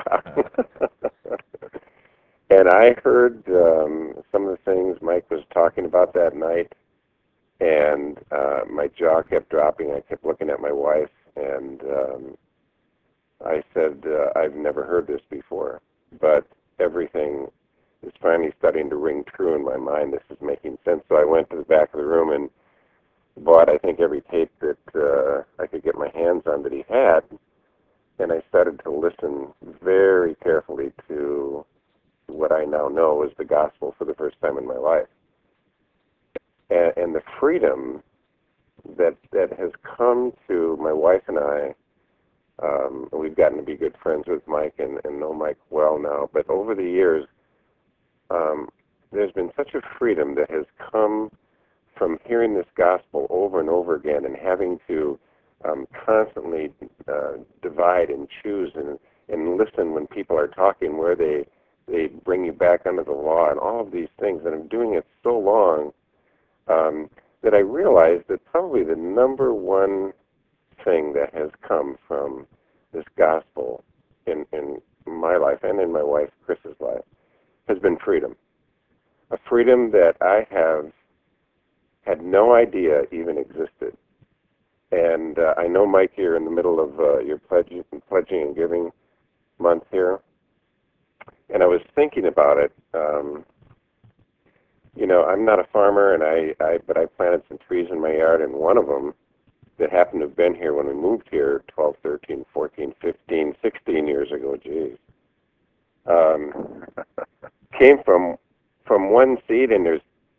And I heard um, some of the things Mike was talking about that night, and uh, my jaw kept dropping. I kept looking at my wife, and um, I said, uh, I've never heard this before, but everything is finally starting to ring true in my mind. This is making sense. So I went to the back of the room and bought, I think, every tape that uh, I could get my hands on that he had, and I started to listen very carefully to what I now know is the gospel for the first time in my life. And, and the freedom that that has come to my wife and I, um, we've gotten to be good friends with Mike and, and know Mike well now, but over the years, um, there's been such a freedom that has come from hearing this gospel over and over again and having to um, constantly uh, divide and choose and, and listen when people are talking, where they they bring you back under the law and all of these things. And I'm doing it so long um, that I realized that probably the number one thing that has come from this gospel in, in my life and in my wife Chris's life has been freedom. A freedom that I have had no idea even existed. And uh, I know, Mike, you're in the middle of uh, your pledging, pledging and giving month here. And I was thinking about it. Um, you know, I'm not a farmer, and I, I but I planted some trees in my yard, and one of them that happened to have been here when we moved here twelve, thirteen, fourteen, fifteen, sixteen years ago, geez, um, came from from one seed, and there's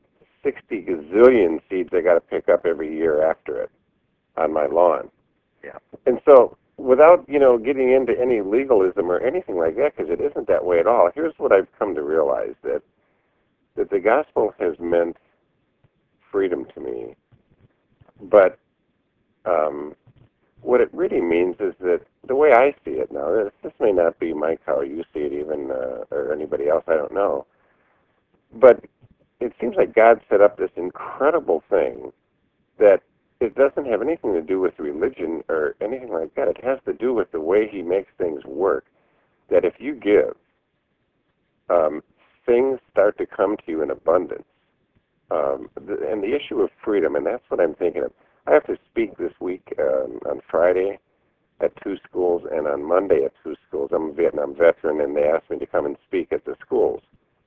sixty gazillion seeds I got to pick up every year after it on my lawn. Yeah. And so, without, you know, getting into any legalism or anything like that, because it isn't that way at all, here's what I've come to realize, that that the gospel has meant freedom to me. But um, what it really means is that the way I see it now, this, this may not be, Mike, how you see it even, uh, or anybody else, I don't know, but it seems like God set up this incredible thing that it doesn't have anything to do with religion or anything like that. It has to do with the way he makes things work, that if you give, um, things start to come to you in abundance. Um, the, and the issue of freedom, and that's what I'm thinking of. I have to speak this week um, on Friday at two schools and on Monday at two schools. I'm a Vietnam veteran, and they asked me to come and speak at the schools.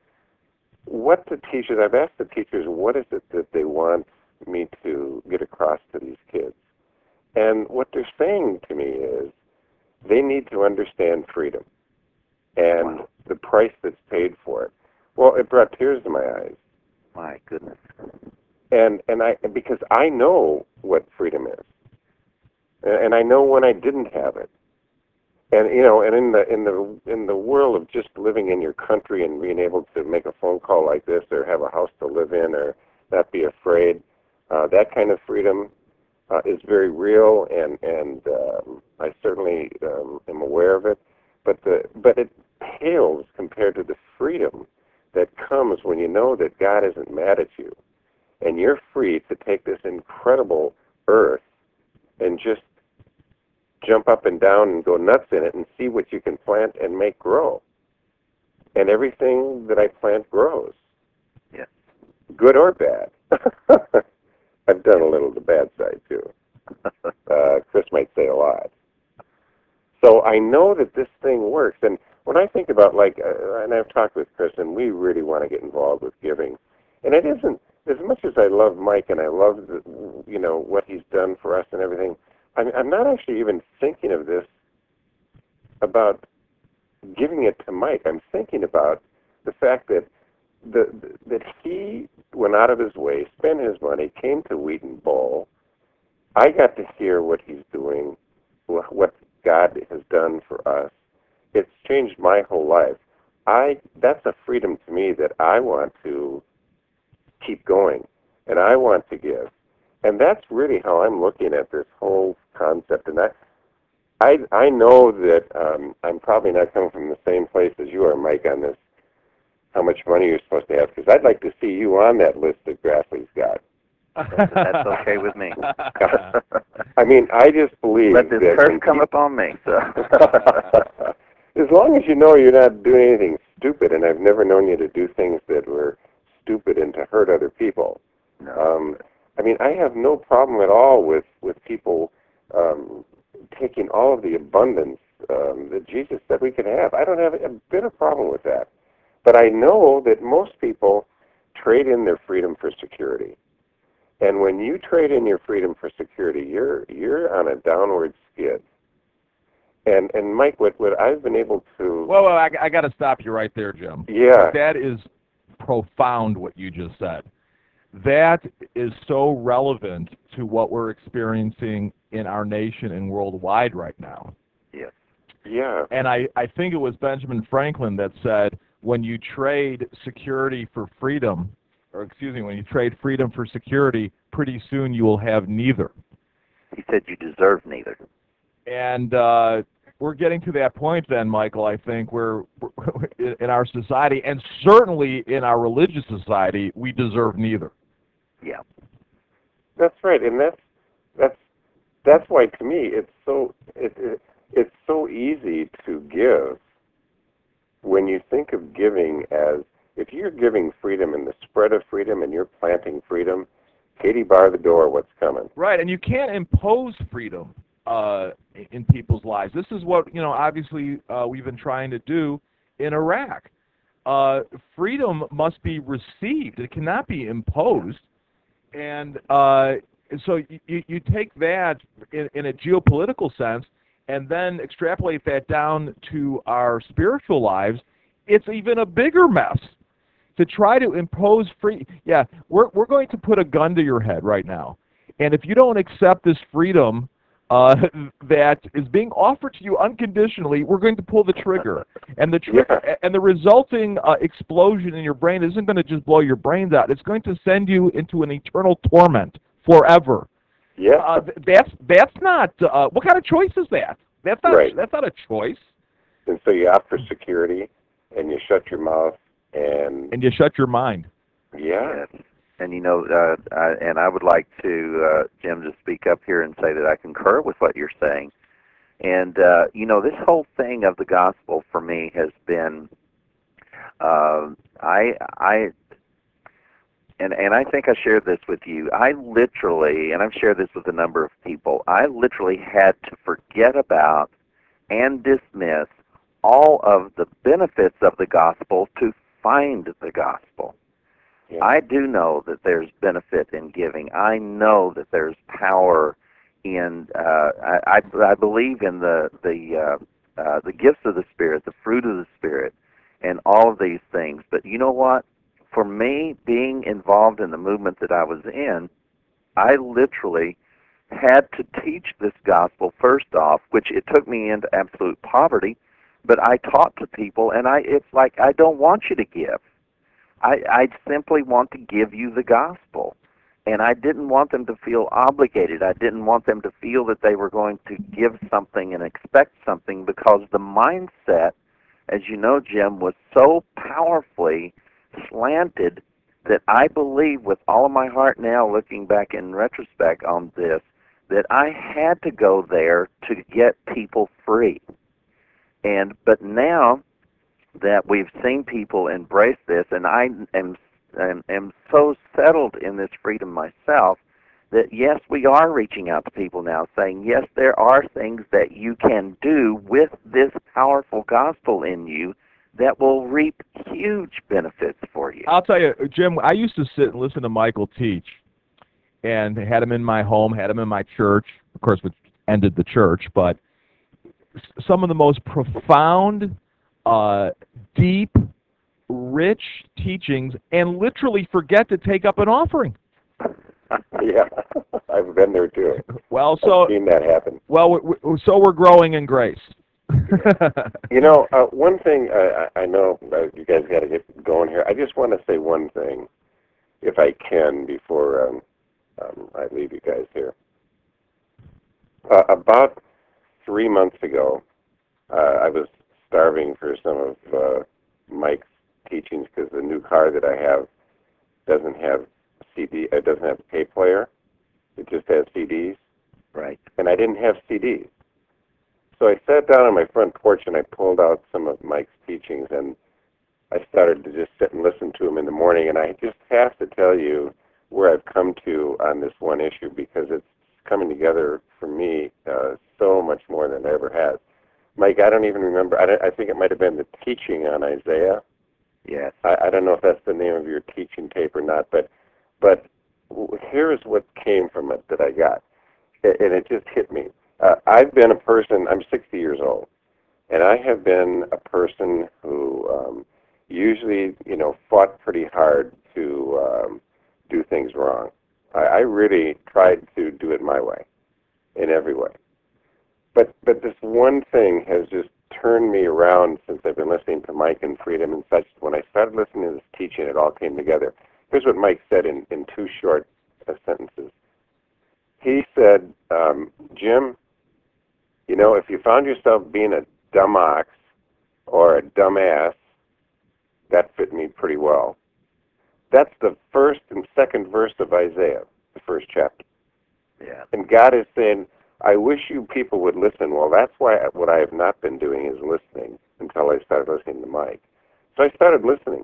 What the teachers, I've asked the teachers, what is it that they want me to get across to these kids? And what they're saying to me is they need to understand freedom and Wow. the price that's paid for it. Well, it brought tears to my eyes. My goodness. And and I because I know what freedom is. And I know when I didn't have it. And you know, and in the in the in the world of just living in your country and being able to make a phone call like this, or have a house to live in, or not be afraid, uh, that kind of freedom uh, is very real, and and um, I certainly um, am aware of it. But the but it pales compared to the freedom that comes when you know that God isn't mad at you, and you're free to take this incredible earth and just jump up and down and go nuts in it and see what you can plant and make grow. And everything that I plant grows. Yes. Good or bad. I've done a little the bad side too. Uh, Chris might say a lot. So I know that this thing works. And when I think about, like, uh, and I've talked with Chris, and we really want to get involved with giving. And it isn't, as much as I love Mike and I love, the, you know, what he's done for us and everything, I'm, I'm not actually even thinking of this about giving it to Mike. I'm thinking about the fact that the, that he went out of his way, spent his money, came to Wheaton Bowl. I got to hear what he's doing, what God has done for us. It's changed my whole life. I that's a freedom to me that I want to keep going, and I want to give. And that's really how I'm looking at this whole concept. And I, I, I know that um, I'm probably not coming from the same place as you are, Mike, on this, how much money you're supposed to have, because I'd like to see you on that list that Grassley's got. That's okay with me. I mean, I just believe Let this that curse come upon me. So. As long as you know you're not doing anything stupid, and I've never known you to do things that were stupid and to hurt other people. No. Um, I mean, I have no problem at all with, with people um, taking all of the abundance um, that Jesus said we could have. I don't have a bit of problem with that. But I know that most people trade in their freedom for security. And when you trade in your freedom for security, you're you're on a downward skid. And and Mike, what, what I've been able to... Whoa, whoa, I, I got to stop you right there, Jim. Yeah. That is profound, what you just said. That is so relevant to what we're experiencing in our nation and worldwide right now. Yes. Yeah. And I, I think it was Benjamin Franklin that said, when you trade security for freedom, or excuse me, when you trade freedom for security, pretty soon you will have neither. He said you deserve neither. And uh, we're getting to that point then, Michael, I think, where in our society, and certainly in our religious society, we deserve neither. Yeah. That's right, and that's that's that's why to me it's so it, it it's so easy to give when you think of giving as, if you're giving freedom and the spread of freedom and you're planting freedom, Katie, bar the door, what's coming? Right, and you can't impose freedom uh, in people's lives. This is what, you know, obviously uh, we've been trying to do in Iraq. Uh, freedom must be received. It cannot be imposed. And uh, so you, you take that in, in a geopolitical sense and then extrapolate that down to our spiritual lives, it's even a bigger mess. to try to impose free. Yeah, we're we're going to put a gun to your head right now, and if you don't accept this freedom uh, that is being offered to you unconditionally, we're going to pull the trigger, and the trigger Yeah. and the resulting uh, explosion in your brain isn't going to just blow your brains out. It's going to send you into an eternal torment forever. Yeah. Uh, th- that's that's not. Uh, what kind of choice is that? That's not. Right. That's not a choice. And so you opt for security, and you shut your mouth, and And you shut your mind. yeah, Yes. And you know, uh, I, and I would like to, uh, Jim, to speak up here and say that I concur with what you're saying. And uh, you know, this whole thing of the gospel for me has been, uh, I, I, and and I think I shared this with you. I literally, and I've shared this with a number of people. I literally had to forget about and dismiss all of the benefits of the gospel to find the gospel. yeah. I do know that there's benefit in giving. I know that there's power in. Uh, I, I I believe in the the uh, uh, the gifts of the Spirit, the fruit of the Spirit, and all of these things. But you know what? For me, being involved in the movement that I was in, I literally had to teach this gospel first off, which it took me into absolute poverty. But I taught to people, and I it's like I don't want you to give. I, I simply want to give you the gospel. And I didn't want them to feel obligated. I didn't want them to feel that they were going to give something and expect something, because the mindset, as you know, Jim, was so powerfully slanted that I believe with all of my heart now, looking back in retrospect on this, that I had to go there to get people free. And but now that we've seen people embrace this, and I am, am am so settled in this freedom myself, that yes, we are reaching out to people now, saying yes, there are things that you can do with this powerful gospel in you that will reap huge benefits for you. I'll tell you, Jim, I used to sit and listen to Michael teach, and had him in my home, had him in my church, of course, which ended the church, but s- some of the most profound, uh, deep, rich teachings, and literally forget to take up an offering. Yeah, I've been there too. Well, so I've seen that happen. well, we, we, so we're growing in grace. You know, uh, one thing I, I I know uh, you guys got to get going here. I just want to say one thing, if I can, before um, um, I leave you guys here. Uh, about three months ago, uh, I was starving for some of uh, Mike's teachings, because the new car that I have doesn't have C D. It doesn't have a tape player. It just has C Ds. Right. And I didn't have C Ds. So I sat down on my front porch and I pulled out some of Mike's teachings, and I started to just sit and listen to him in the morning. And I just have to tell you where I've come to on this one issue, because it's coming together for me uh, so much more than it ever has. Mike, I don't even remember. I, don't, I think it might have been the teaching on Isaiah. Yes. I, I don't know if that's the name of your teaching tape or not, but but here's what came from it that I got, and it just hit me. Uh, I've been a person, I'm sixty years old, and I have been a person who um, usually, you know, fought pretty hard to um, do things wrong. I, I really tried to do it my way, in every way. But but this one thing has just turned me around since I've been listening to Mike and Freedom and such. When I started listening to this teaching, it all came together. Here's what Mike said in, in two short uh, sentences. He said, um, Jim, you know, if you found yourself being a dumb ox or a dumbass, that fit me pretty well. That's the first and second verse of Isaiah, the first chapter. Yeah. And God is saying, I wish you people would listen. Well, that's why what I have not been doing is listening until I started listening to Mike. So I started listening.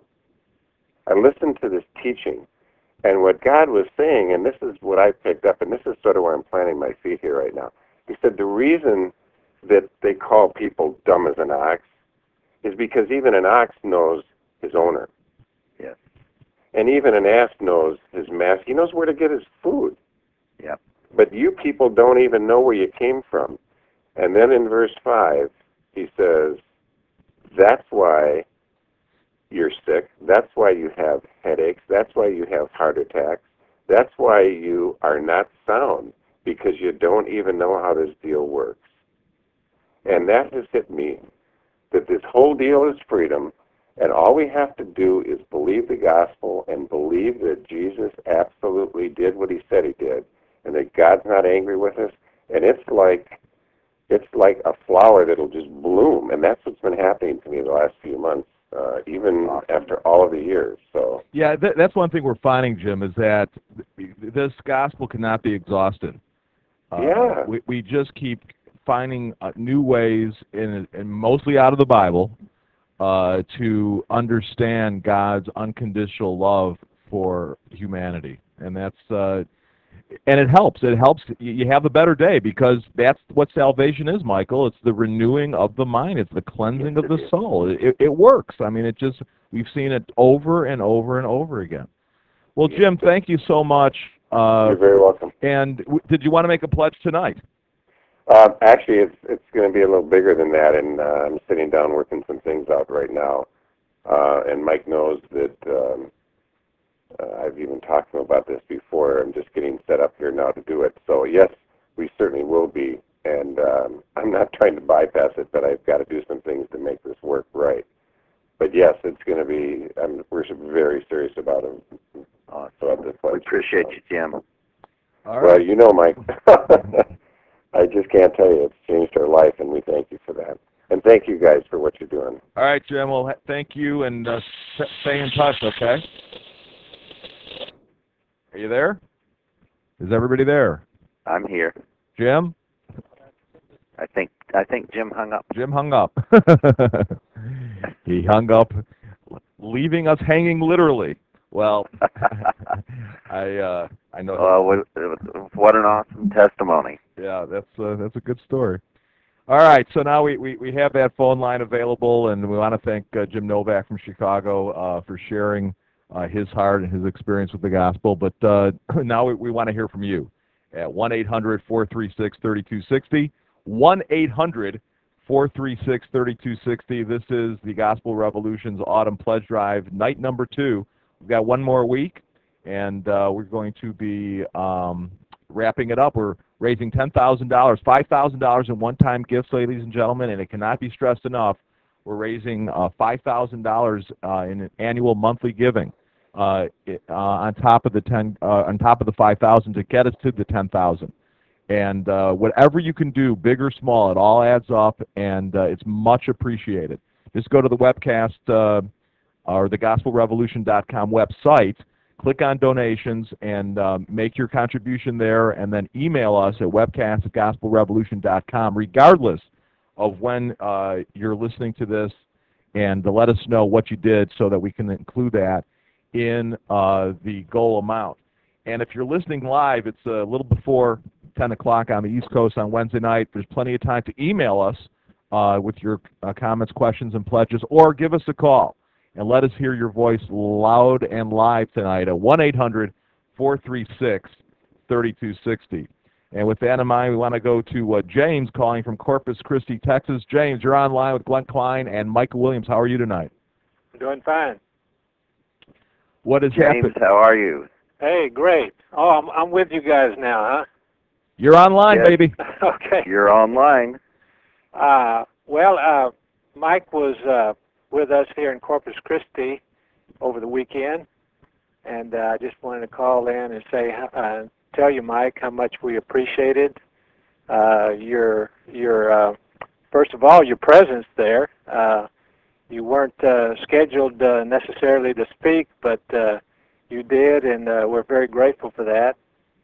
I listened to this teaching. And what God was saying, and this is what I picked up, and this is sort of where I'm planting my feet here right now. He said the reason that they call people dumb as an ox is because even an ox knows his owner. Yes. And even an ass knows his master. He knows where to get his food. Yep. But you people don't even know where you came from. And then in verse five, he says, that's why you're sick. That's why you have headaches. That's why you have heart attacks. That's why you are not sound, because you don't even know how this deal works. And that has hit me, that this whole deal is freedom, and all we have to do is believe the gospel and believe that Jesus absolutely did what he said he did, and that God's not angry with us. And it's like it's like a flower that'll just bloom, and that's what's been happening to me the last few months, uh, even after all of the years. So yeah, th- that's one thing we're finding, Jim, is that this gospel cannot be exhausted. Uh, yeah, we we just keep finding uh, new ways, in, in mostly out of the Bible, uh, to understand God's unconditional love for humanity, and that's uh, and it helps. It helps. You have a better day, because that's what salvation is, Michael. It's the renewing of the mind. It's the cleansing of the soul. It, it works. I mean, it just we've seen it over and over and over again. Well, Jim, thank you so much. Uh, you're very welcome. And w- did you want to make a pledge tonight? Uh, actually, it's it's going to be a little bigger than that, and uh, I'm sitting down working some things out right now. Uh, and Mike knows that um, uh, I've even talked to him about this before. I'm just getting set up here now to do it. So yes, we certainly will be. And um, I'm not trying to bypass it, but I've got to do some things to make this work right. But yes, it's going to be. I'm, we're very serious about it. Awesome. About this We appreciate you, Jim. All Well, right. you know, Mike, I just can't tell you. It's changed our life, and we thank you for that. And thank you guys for what you're doing. All right, Jim. Well, ha- thank you, and uh, s- stay in touch, okay? Are you there? Is everybody there? I'm here. Jim? I think I think Jim hung up. Jim hung up. He hung up, leaving us hanging literally. Well, I uh, I know. Oh, what, what an awesome testimony. Yeah, that's uh, that's a good story. All right, so now we, we, we have that phone line available, and we want to thank uh, Jim Novak from Chicago uh, for sharing uh, his heart and his experience with the gospel. But uh, now we, we want to hear from you at one eight hundred, four three six, three two six zero, one eight hundred, four three six, three two six zero. This is the Gospel Revolution's Autumn Pledge Drive, night number two. We've got one more week, and uh, we're going to be um, wrapping it up. We're raising ten thousand dollars, five thousand dollars in one-time gifts, ladies and gentlemen, and it cannot be stressed enough. We're raising uh, five thousand dollars uh, in annual monthly giving uh, it, uh, on top of the ten, uh, on top of the five thousand to get us to the ten thousand. And uh, whatever you can do, big or small, it all adds up, and uh, it's much appreciated. Just go to the webcast uh, or the gospel revolution dot com website. Click on donations and um, make your contribution there, and then email us at webcast at gospel revolution dot com, regardless of when uh, you're listening to this, and to let us know what you did so that we can include that in uh, the goal amount. And if you're listening live, it's a little before ten o'clock on the East Coast on Wednesday night. There's plenty of time to email us uh, with your uh, comments, questions, and pledges, or give us a call and let us hear your voice loud and live tonight at one eight hundred, four three six, three two six zero. And with that in mind, we want to go to uh, James calling from Corpus Christi, Texas. James, you're online with Glenn Klein and Michael Williams. How are you tonight? I'm doing fine. What has James, happened? how are you? Hey, great. Oh, I'm, I'm with you guys now, You're online, Yes. baby. huh? Okay. You're online. Uh, well, uh, Mike was uh, with us here in Corpus Christi over the weekend, and uh, I just wanted to call in and say, uh, tell you, Mike, how much we appreciated uh, your your uh, first of all your presence there. Uh, you weren't uh, scheduled uh, necessarily to speak, but uh, you did, and uh, we're very grateful for that.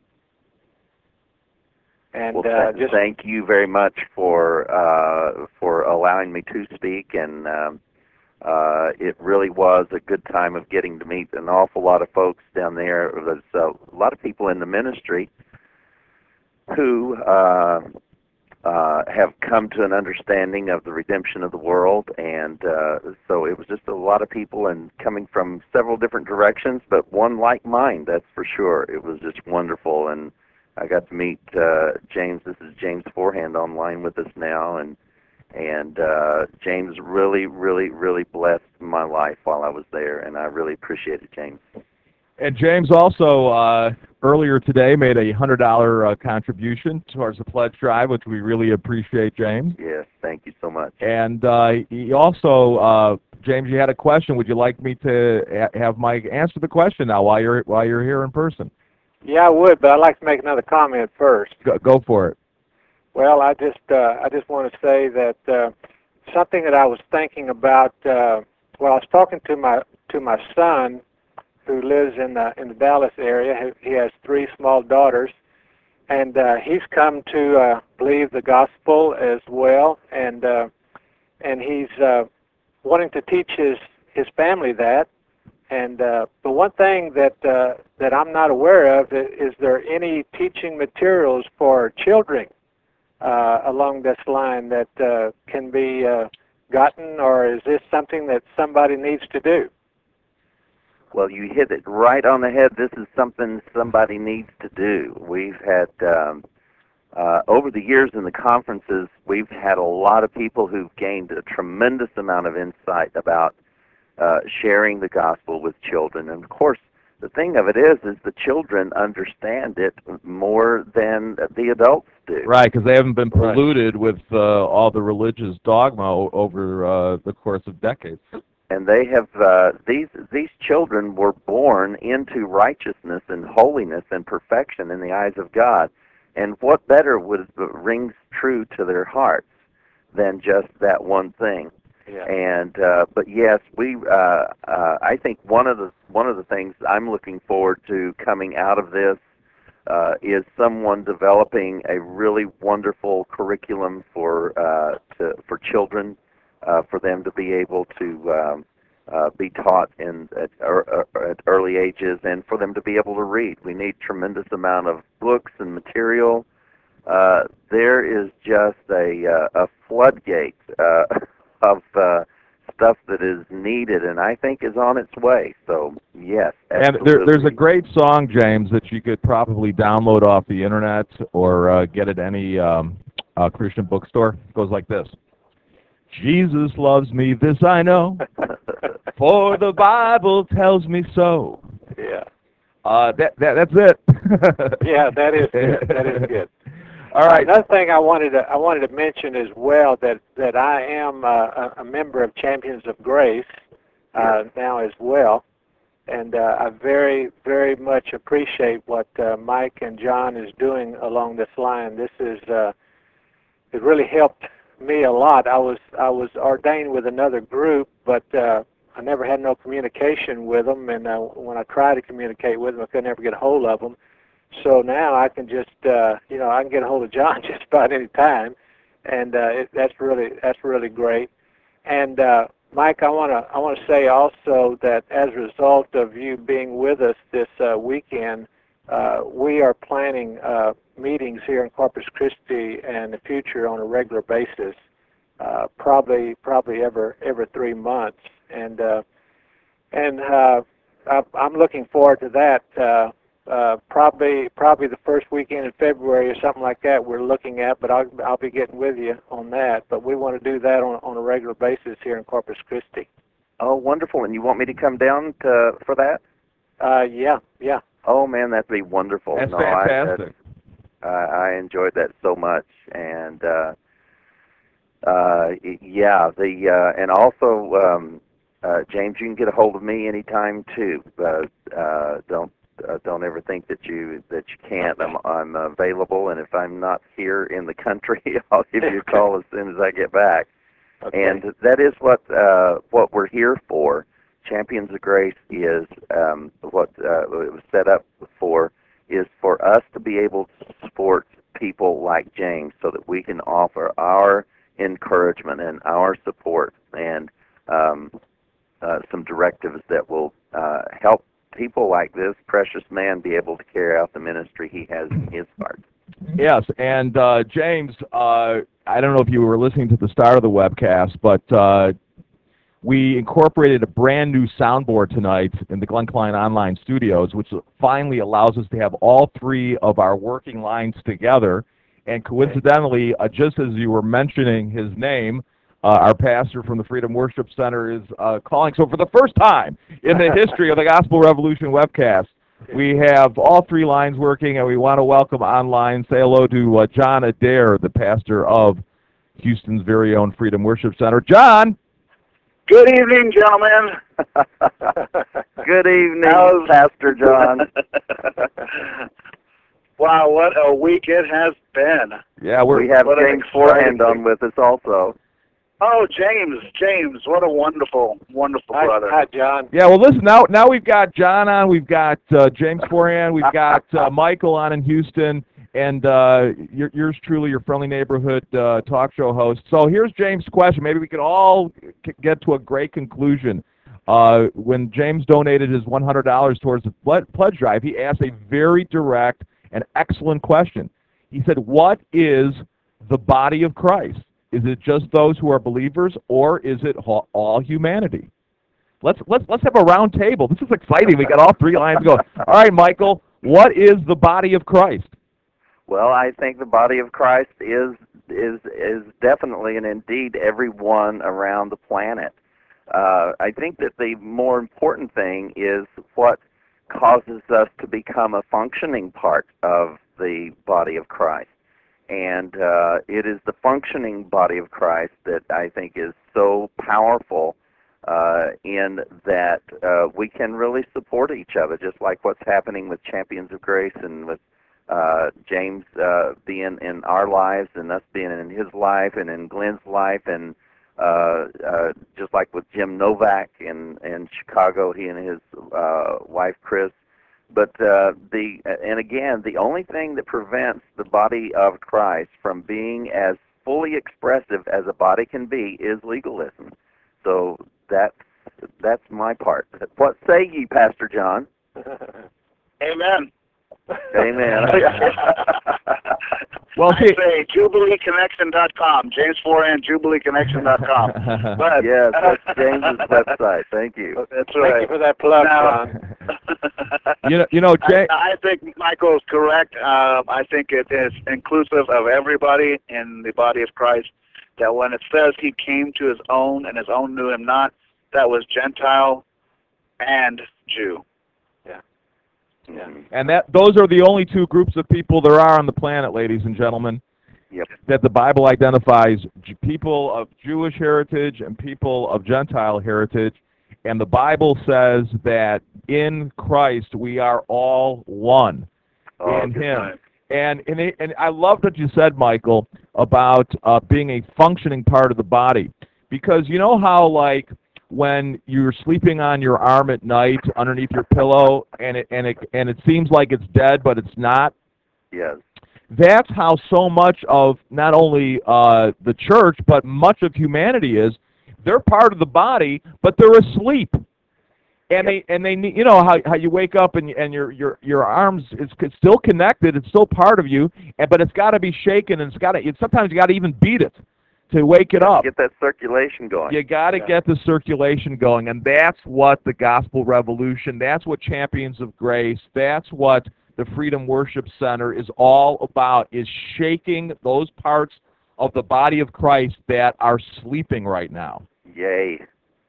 And Well, uh, th- just thank you very much for uh, for allowing me to speak, and um, uh, it really was a good time of getting to meet an awful lot of folks down there. There's uh, a lot of people in the ministry who uh, uh, have come to an understanding of the redemption of the world, and uh, so it was just a lot of people and coming from several different directions, but one like mind, that's for sure. It was just wonderful, and I got to meet uh, James. This is James Forehand online with us now, and And uh, James really, really, really blessed my life while I was there, and I really appreciate it, James. And James also uh, earlier today made a one hundred dollar uh, contribution towards the pledge drive, which we really appreciate, James. Yes, thank you so much. And uh, he also, uh, James, you had a question. Would you like me to ha have Mike answer the question now while you're while you're here in person? Yeah, I would, but I'd like to make another comment first. Go, go for it. Well, I just uh, I just want to say that uh, something that I was thinking about. Uh, well, I was talking to my to my son, who lives in the in the Dallas area. He has three small daughters, and uh, he's come to uh, believe the gospel as well, and uh, and he's uh, wanting to teach his his family that. And uh, but one thing that uh, that I'm not aware of is, is there any teaching materials for children uh, along this line that uh, can be uh, gotten, or is this something that somebody needs to do? Well, you hit it right on the head. This is something somebody needs to do. We've had, um, uh, over the years in the conferences, we've had a lot of people who've gained a tremendous amount of insight about uh, sharing the gospel with children. And, of course, the thing of it is, is the children understand it more than the adults do. Right, because they haven't been polluted right. with uh, all the religious dogma o over uh, the course of decades. And they have uh, these these children were born into righteousness and holiness and perfection in the eyes of God. And what better would rings true to their hearts than just that one thing? Yeah. And uh, but yes, we uh, uh, I think one of the one of the things I'm looking forward to coming out of this uh, is someone developing a really wonderful curriculum for uh, to, for children. Uh, for them to be able to um, uh, be taught in at, er, at early ages, and for them to be able to read. We need tremendous amount of books and material. Uh, there is just a, uh, a floodgate uh, of uh, stuff that is needed, and I think is on its way. So yes, absolutely. And there, there's a great song, James, that you could probably download off the internet or uh, get at any um, uh, Christian bookstore. It goes like this. Jesus loves me, this I know, for the Bible tells me so. Yeah. Uh, that, that that's it. Yeah, that is good. That is good. All right. Uh, another thing I wanted to I wanted to mention as well that that I am uh, a, a member of Champions of Grace uh, now as well, and uh, I very very much appreciate what uh, Mike and John is doing along this line. This is uh, it really helped me a lot. I was I was ordained with another group, but uh, I never had no communication with them, and uh, when I tried to communicate with them, I could never get a hold of them. So now I can just uh, you know I can get a hold of John just about any time, and uh, it, that's really that's really great. And uh, Mike, I want to I want to say also that as a result of you being with us this uh, weekend, uh, we are planning Uh, meetings here in Corpus Christi and in the future on a regular basis, uh, probably probably every every three months, and uh, and uh, I'm looking forward to that. Uh, uh, probably probably the first weekend in February or something like that. We're looking at, but I'll I'll be getting with you on that. But we want to do that on on a regular basis here in Corpus Christi. Oh, wonderful! And you want me to come down to for that? Uh, yeah, yeah. Oh man, that'd be wonderful. That's no, fantastic. I, Uh, I enjoyed that so much, and uh, uh, yeah, the uh, and also um, uh, James, you can get a hold of me anytime too. But uh, don't uh, don't ever think that you that you can't. I'm I'm available, and if I'm not here in the country, I'll give you a call as soon as I get back. Okay. And that is what uh, what we're here for. Champions of Grace is um, what uh, it was set up for. Is for us to be able to support people like James so that we can offer our encouragement and our support and um, uh, some directives that will uh, help people like this precious man be able to carry out the ministry he has in his heart. Yes, and uh, James, uh, I don't know if you were listening to the start of the webcast, but uh, we incorporated a brand new soundboard tonight in the Glenn Klein Online Studios, which finally allows us to have all three of our working lines together. And coincidentally, uh, just as you were mentioning his name, uh, our pastor from the Freedom Worship Center is uh, calling. So for the first time in the history of the Gospel Revolution webcast, we have all three lines working, and we want to welcome online, say hello to uh, John Adair, the pastor of Houston's very own Freedom Worship Center. John! Good evening, gentlemen. Good evening, How's- Pastor John. Wow, what a week it has been. Yeah, we're, We have what an James exciting Forehand on week. with us also. Oh, James, James, what a wonderful, wonderful Hi, brother. hi, John. Yeah, well, listen, now now we've got John on, we've got uh, James Forehand, we've got uh, Michael on in Houston, and uh, your, yours truly, your friendly neighborhood uh, talk show host. So here's James' question. Maybe we could all c- get to a great conclusion. Uh, when James donated his one hundred dollars towards the ple- pledge drive, he asked a very direct and excellent question. He said, what is the body of Christ? Is it just those who are believers, or is it all, all humanity? Let's let's let's have a round table. This is exciting. We got all three lines going. All right, Michael, what is the body of Christ? Well, I think the body of Christ is is is definitely and indeed everyone around the planet. Uh, I think that the more important thing is what causes us to become a functioning part of the body of Christ. And uh, it is the functioning body of Christ that I think is so powerful uh, in that uh, we can really support each other, just like what's happening with Champions of Grace and with uh, James uh, being in our lives and us being in his life and in Glenn's life, and uh, uh, just like with Jim Novak in, in Chicago, he and his uh, wife Chris. But uh, the and again, the only thing that prevents the body of Christ from being as fully expressive as a body can be is legalism. So that's that's my part. What say ye, Pastor John? Amen. Amen. Well, I see, say Jubilee Connection dot com, James Forehand, Jubilee Connection dot com. But, yes, that's James's website. Thank you. That's Thank right. you for that plug, Now- John. you know, you know, Jay, I, I think Michael is correct. Um, I think it is inclusive of everybody in the body of Christ. That when it says he came to his own and his own knew him not, that was Gentile and Jew. Yeah. and that those are the only two groups of people there are on the planet, ladies and gentlemen, Yep. that the Bible identifies: J- people of Jewish heritage and people of Gentile heritage. And the Bible says that in Christ we are all one Oh, in good Him. time. And and, it, and I love what you said, Michael, about uh, being a functioning part of the body, because you know how, like, when you're sleeping on your arm at night underneath your pillow, and it and it and it seems like it's dead, but it's not. Yes. That's how so much of not only uh, the church, but much of humanity is. They're part of the body, but they're asleep. And they and they need, you know how how you wake up and and your your your arms, it's, it's still connected, it's still part of you, and but it's got to be shaken, and it's got to, sometimes you got to even beat it to wake it up. Get that circulation going. You got to Yeah. get the circulation going, and that's what the Gospel Revolution, that's what Champions of Grace, that's what the Freedom Worship Center is all about, is shaking those parts of the body of Christ that are sleeping right now. Yay.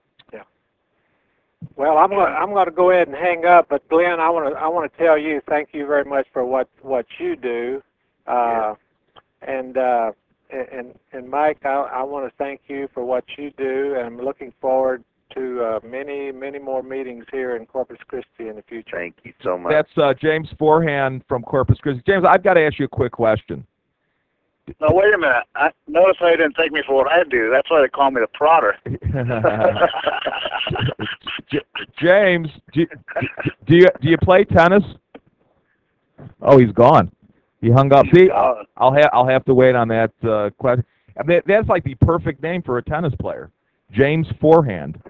Well, I'm going. I'm going to go ahead and hang up. But Glenn, I want to. I want to tell you, thank you very much for what what you do, uh, and uh, and and Mike, I, I want to thank you for what you do, and I'm looking forward to uh, many many more meetings here in Corpus Christi in the future. Thank you so much. That's uh, James Forehand from Corpus Christi. James, I've got to ask you a quick question. Now, wait a minute. I, notice how you didn't take me for what I do. That's why they call me the prodder. J- James, do, do you do you play tennis? Oh, he's gone. He hung up. See, I'll, I'll have I'll have to wait on that uh, question. I mean, that's like the perfect name for a tennis player, James Forehand.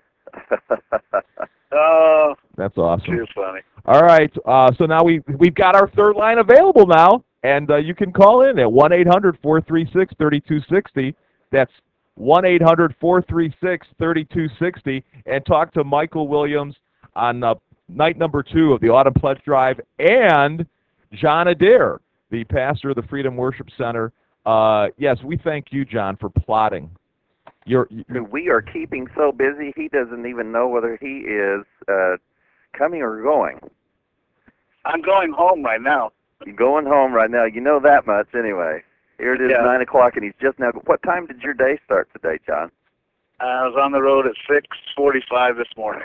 Oh, That's awesome. too funny. All right, uh, so now we we've got our third line available now, and uh, you can call in at one eight hundred, four three six, three two six zero. That's one eight hundred, four three six, three two six zero, and talk to Michael Williams on uh, night number two of the Autumn Pledge Drive, and John Adair, the pastor of the Freedom Worship Center, Uh, yes, we thank you, John, for plotting. You're, you're, We are keeping so busy, he doesn't even know whether he is uh, coming or going. I'm going home right now. You're going home right now. You know that much anyway. Here it is, Yeah. nine o'clock, and he's just now. What time did your day start today, John? I was on the road at six forty-five this morning.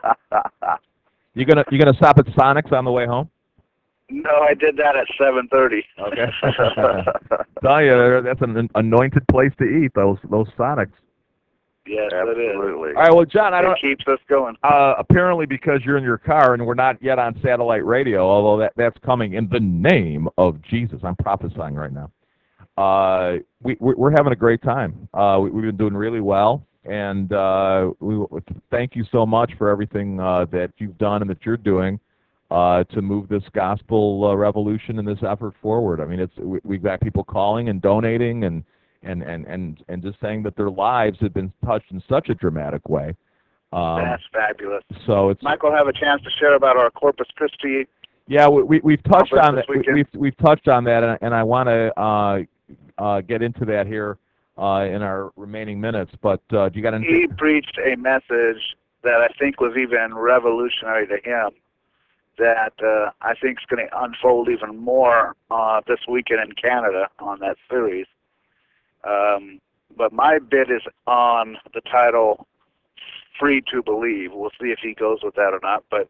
you gonna you gonna stop at Sonic's on the way home? No, I did that at seven thirty. Okay. Tell you, that's an anointed place to eat. Those those Sonics. Yes, Absolutely. it is. All right, well, John, I don't. It keeps us going. Uh, apparently, because you're in your car and we're not yet on satellite radio, although that that's coming in the name of Jesus. I'm prophesying right now. Uh, we we're having a great time. Uh, we, we've been doing really well, and uh, we thank you so much for everything uh, that you've done and that you're doing uh, to move this gospel uh, revolution and this effort forward. I mean, it's we, we've got people calling and donating and. And, and, and, and just saying that their lives have been touched in such a dramatic way. Um, That's fabulous. so it's Michael, have a chance to share about our Corpus Christi. yeah, we, we we've touched on that. This We, weekend. we've we've touched on that, and, and I want to uh, uh, get into that here uh, in our remaining minutes. But uh, do you got anything? He preached a message that I think was even revolutionary to him. That uh, I think is going to unfold even more uh, this weekend in Canada on that series. Um, but my bid is on the title Free to Believe. We'll see if he goes with that or not. But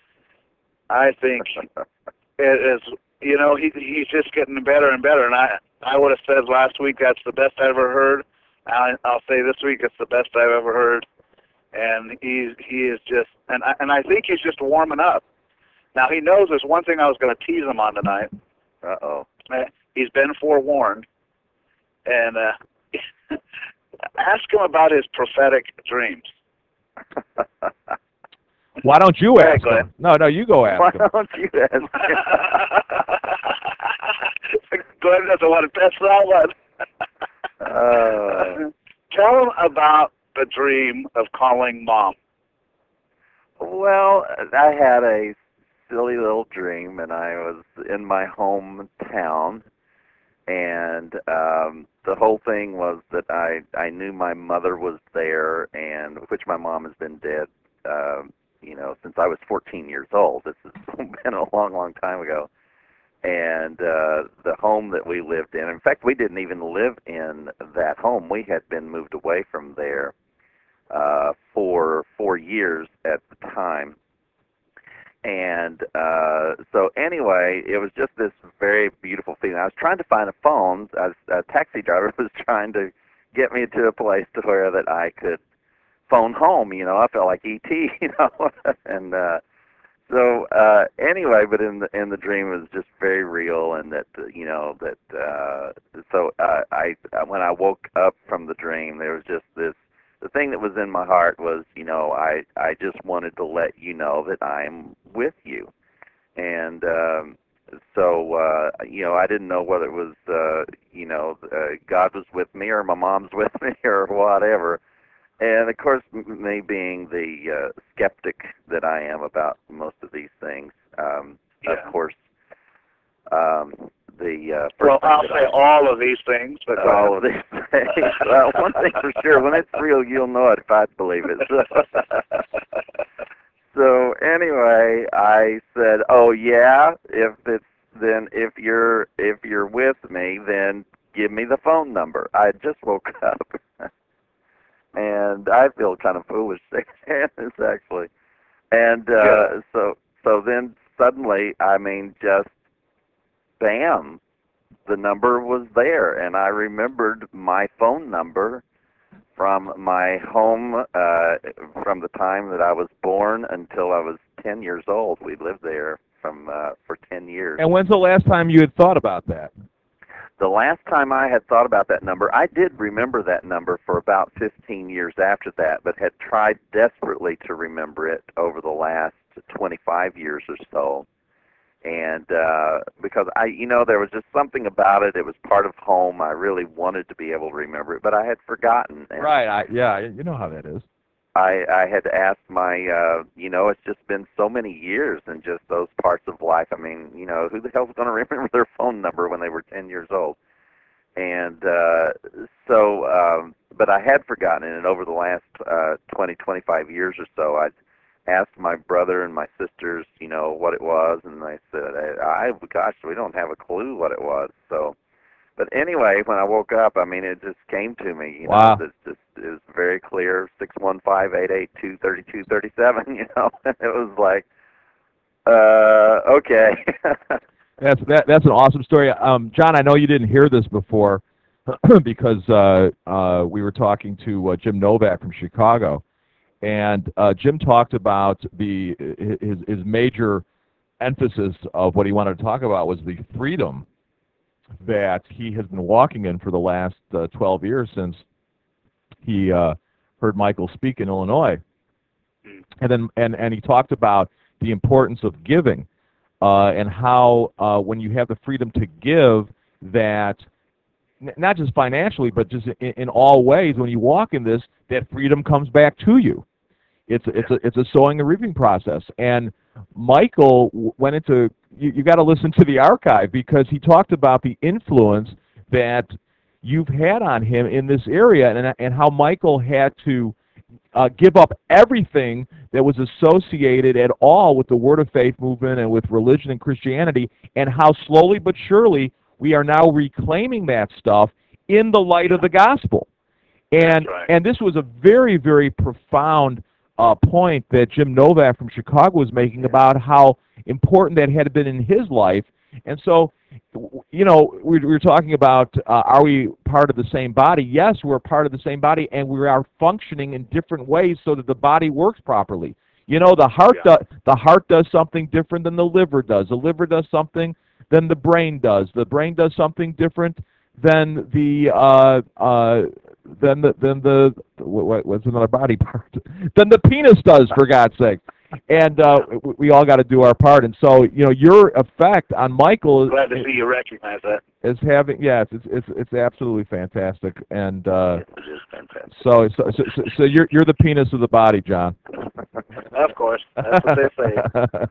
I think it is, you know, he he's just getting better and better. And I, I would have said last week that's the best I ever heard. I, I'll say this week it's the best I've ever heard. And he, he is just, and I, and I think he's just warming up. Now, he knows there's one thing I was going to tease him on tonight. Uh-oh. He's been forewarned. And uh, ask him about his prophetic dreams. Why don't you Go ahead, ask go ahead. him? No, no, you go ask Why him. don't you ask him? Glenn doesn't want to test that one. Uh, Tell him about the dream of calling Mom. well, I had a silly little dream, and I was in my hometown. And um, the whole thing was that I, I knew my mother was there, and which my mom has been dead, um, you know, since I was fourteen years old. This has been a long, long time ago. And uh, the home that we lived in, in fact, we didn't even live in that home. We had been moved away from there uh, for four years at the time. And uh, so anyway, it was just this very beautiful feeling. I was trying to find a phone. I was, a taxi driver was trying to get me to a place to where that I could phone home. You know, I felt like E T You know, and uh, so uh, anyway, but in the in the dream, it was just very real, and that uh, you know that. Uh, so uh, I when I woke up from the dream, there was just this. The thing that was in my heart was, you know, I, I just wanted to let you know that I'm with you. And um, so, uh, you know, I didn't know whether it was, uh, you know, uh, God was with me or my mom's with me or whatever. And, of course, m- me being the uh, skeptic that I am about most of these things, um, Yeah. of course, um, the uh, first Well, thing I'll that say I, all of these things, but go all ahead. of these things. Well, one thing for sure, when it's real, you'll know it if I believe it. So, so anyway, I said, "Oh yeah, if it's then if you're if you're with me, then give me the phone number." I just woke up, and I feel kind of foolish saying this actually. And uh, Yeah. so so then suddenly, I mean, just bam. The number was there, and I remembered my phone number from my home uh, from the time that I was born until I was ten years old. We lived there from uh, for ten years. And when's the last time you had thought about that? The last time I had thought about that number, I did remember that number for about fifteen years after that, but had tried desperately to remember it over the last twenty-five years or so. And uh, because I, you know, there was just something about it. It was part of home. I really wanted to be able to remember it, but I had forgotten. And Right. I, yeah. You know how that is. I, I had asked my, uh, you know, it's just been so many years in just those parts of life. I mean, you know, who the hell's going to remember their phone number when they were ten years old? and uh, so, um, but I had forgotten it, and over the last uh, twenty, twenty-five years or so, I asked my brother and my sisters, you know, what it was, and they said, I, I gosh, we don't have a clue what it was. So, but anyway, when I woke up, I mean, it just came to me, you Wow. know, it just it was very clear, six one five, eight eight two, three two three seven, you know, it was like, uh, okay. That's that. That's an awesome story, um, John. I know you didn't hear this before because uh, uh, we were talking to uh, Jim Novak from Chicago, and uh, Jim talked about the his his major emphasis of what he wanted to talk about was the freedom that he has been walking in for the last uh, twelve years since he uh, heard Michael speak in Illinois, and then and and he talked about the importance of giving. Uh, and how uh, when you have the freedom to give, that n not just financially, but just in, in all ways, when you walk in this, that freedom comes back to you. It's it's a it's a sowing and reaping process. And Michael went into you, you got to listen to the archive because he talked about the influence that you've had on him in this area, and and how Michael had to Uh, give up everything that was associated at all with the Word of Faith movement and with religion and Christianity, and how slowly but surely we are now reclaiming that stuff in the light of the gospel. And That's right. and this was a very, very profound uh, point that Jim Novak from Chicago was making about how important that had been in his life. And so, you know, we, we were talking about, uh, are we part of the same body? Yes, we're part of the same body, and we are functioning in different ways so that the body works properly. You know, the heart, Yeah. do, the heart does something different than the liver does. The liver does something than the brain does. The brain does something different than the uh, uh, than the than the what, what's another body part? Than the penis does, for God's sake. And uh, we, we all got to do our part. And so, you know, your effect on Michael is, Glad to see you recognize that. is having, yes, it's it's it's absolutely fantastic. And uh, It is fantastic. so, so so so so you're you're the penis of the body, John. Of course, that's what they say.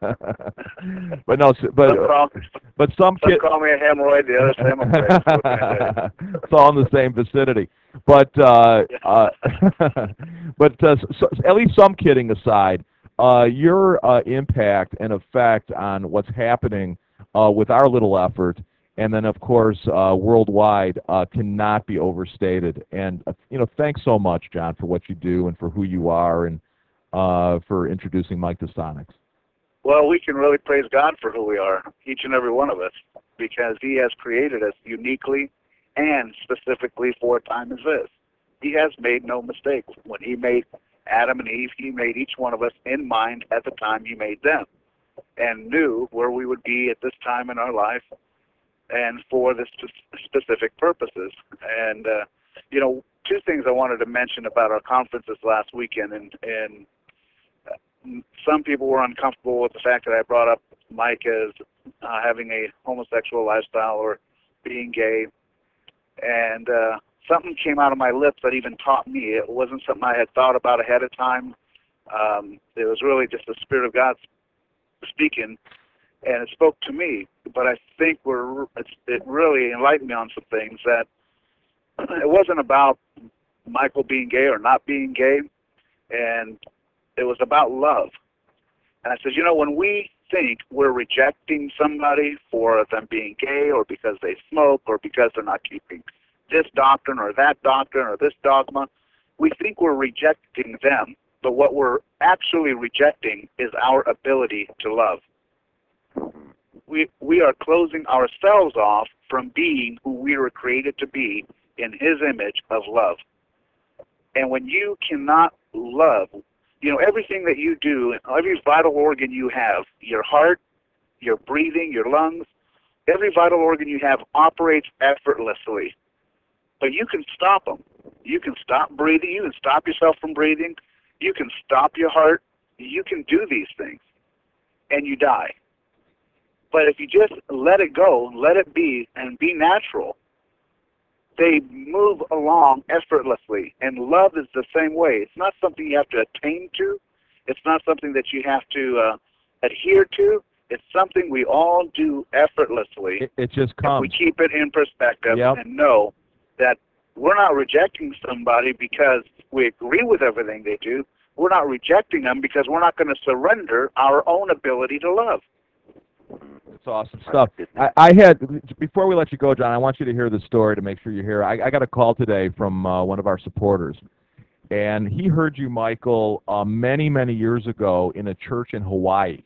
But no, s- but Some call, but some some kid. call me a hemorrhoid, the others say I'm a prick. What can I say? It's all in the same vicinity. But uh, uh, but uh, so, at least some kidding aside, uh, your uh, impact and effect on what's happening uh, with our little effort, and then of course uh, worldwide, uh, cannot be overstated. And uh, you know, thanks so much, John, for what you do and for who you are, and uh, for introducing Mike to Sonics. Well, we can really praise God for who we are, each and every one of us, because He has created us uniquely and specifically for a time as this. He has made no mistakes. When He made Adam and Eve, He made each one of us in mind at the time He made them, and knew where we would be at this time in our life and for the sp- specific purposes. And, uh, you know, two things I wanted to mention about our conferences last weekend, and, and some people were uncomfortable with the fact that I brought up Mike as uh, having a homosexual lifestyle or being gay, and uh, something came out of my lips that even taught me. It wasn't something I had thought about ahead of time. Um, it was really just the Spirit of God speaking, and it spoke to me. But I think we're, it's, it really enlightened me on some things, that it wasn't about Michael being gay or not being gay, and it was about love. And I said, you know, when we think we're rejecting somebody for them being gay, or because they smoke, or because they're not keeping this doctrine or that doctrine or this dogma, we think we're rejecting them. But what we're actually rejecting is our ability to love. We, we are closing ourselves off from being who we were created to be in His image of love. And when you cannot love, you know, everything that you do, every vital organ you have, your heart, your breathing, your lungs, every vital organ you have operates effortlessly. But you can stop them. You can stop breathing. You can stop yourself from breathing. You can stop your heart. You can do these things, and you die. But if you just let it go, let it be, and be natural, they move along effortlessly. And love is the same way. It's not something you have to attain to. It's not something that you have to uh, adhere to. It's something we all do effortlessly. It, it just If comes. we keep it in perspective Yep. and know that we're not rejecting somebody because we agree with everything they do. We're not rejecting them because we're not going to surrender our own ability to love. It's awesome stuff. I, I had, before we let you go, John, I want you to hear the story to make sure you hear. I, I got a call today from uh, one of our supporters, and he heard you, Michael, uh, many, many years ago in a church in Hawaii.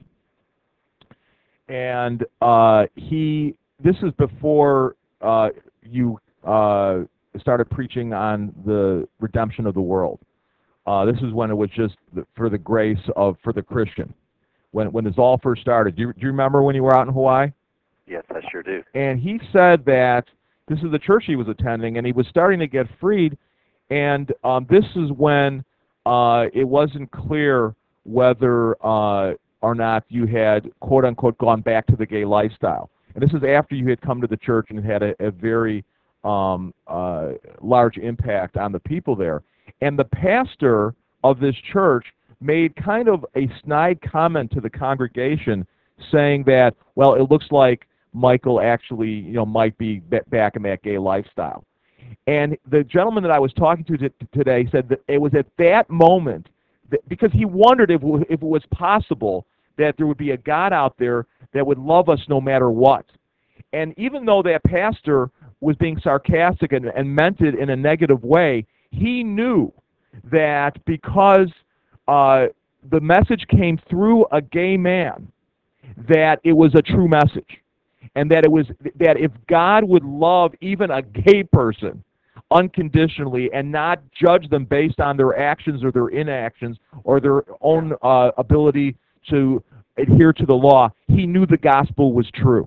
And uh, he, this is before uh, you uh, started preaching on the redemption of the world. Uh, this is when it was just the, for the grace of, for the Christian. When, when this all first started. Do you, do you remember when you were out in Hawaii? Yes, I sure do. And he said that this is the church he was attending, and he was starting to get freed, and um, this is when uh, it wasn't clear whether uh, or not you had, quote-unquote, gone back to the gay lifestyle. And this is after you had come to the church and had a, a very um, uh, large impact on the people there. And the pastor of this church made kind of a snide comment to the congregation saying that, well, it looks like Michael actually, you know, might be back in that gay lifestyle. And the gentleman that I was talking to today said that it was at that moment, that, because he wondered if, if it was possible that there would be a God out there that would love us no matter what. And even though that pastor was being sarcastic and, and meant it in a negative way, he knew that because Uh, the message came through a gay man, that it was a true message, and that it was that if God would love even a gay person unconditionally and not judge them based on their actions or their inactions or their own uh, ability to adhere to the law, he knew the gospel was true.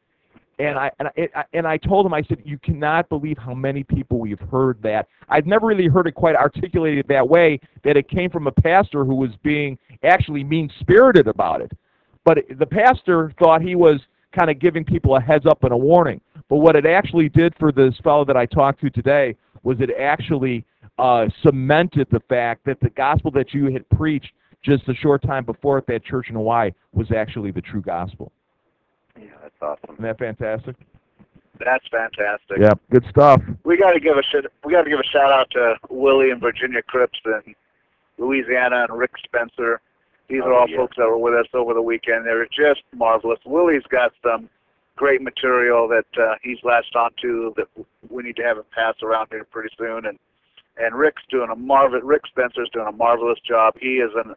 And I, and I and I told him, I said, you cannot believe how many people we've heard that. I've never really heard it quite articulated that way, that it came from a pastor who was being actually mean-spirited about it. But the pastor thought he was kind of giving people a heads up and a warning. But what it actually did for this fellow that I talked to today was it actually uh, cemented the fact that the gospel that you had preached just a short time before at that church in Hawaii was actually the true gospel. Yeah, that's awesome. Isn't that fantastic? That's fantastic. Yeah, good stuff. We got to give a sh- we got to give a shout out to Willie and Virginia Cripps in Louisiana and Rick Spencer. These oh, are all yeah. folks that were with us over the weekend. They're just marvelous. Willie's got some great material that uh, he's latched onto that we need to have him pass around here pretty soon. And and Rick's doing a marvel. Rick Spencer's doing a marvelous job. He is an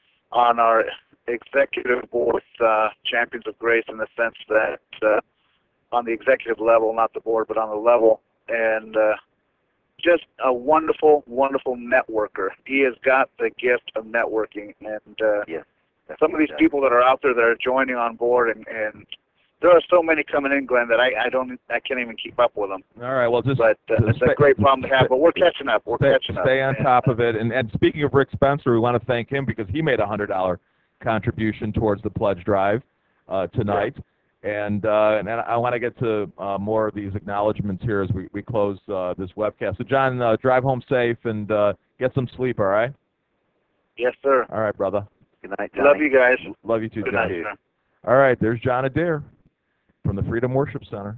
on our executive board with uh, Champions of Grace in the sense that uh, on the executive level, not the board, but on the level, and uh, just a wonderful, wonderful networker. He has got the gift of networking, and uh, Yes, some of these does. people that are out there that are joining on board, and, and there are so many coming in, Glenn, that I, I don't, I can't even keep up with them. All right, well, just, But uh, just it's stay, a great problem to have. But we're catching up. We're stay, catching up. stay on And, top uh, of it. And, and speaking of Rick Spencer, we want to thank him because he made a one hundred dollar contribution towards the pledge drive uh, tonight. Yeah. And uh, and I want to get to uh, more of these acknowledgments here as we, we close uh, this webcast. So, John, uh, drive home safe and uh, get some sleep, all right? Yes, sir. All right, brother. Good night, Johnny. Love you guys. Love you too, Good John. night, sir. All right, there's John Adair from the Freedom Worship Center.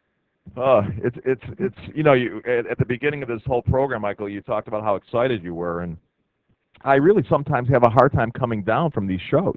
Uh, it's it's it's you know you at, at the beginning of this whole program, Michael, you talked about how excited you were, and I really sometimes have a hard time coming down from these shows.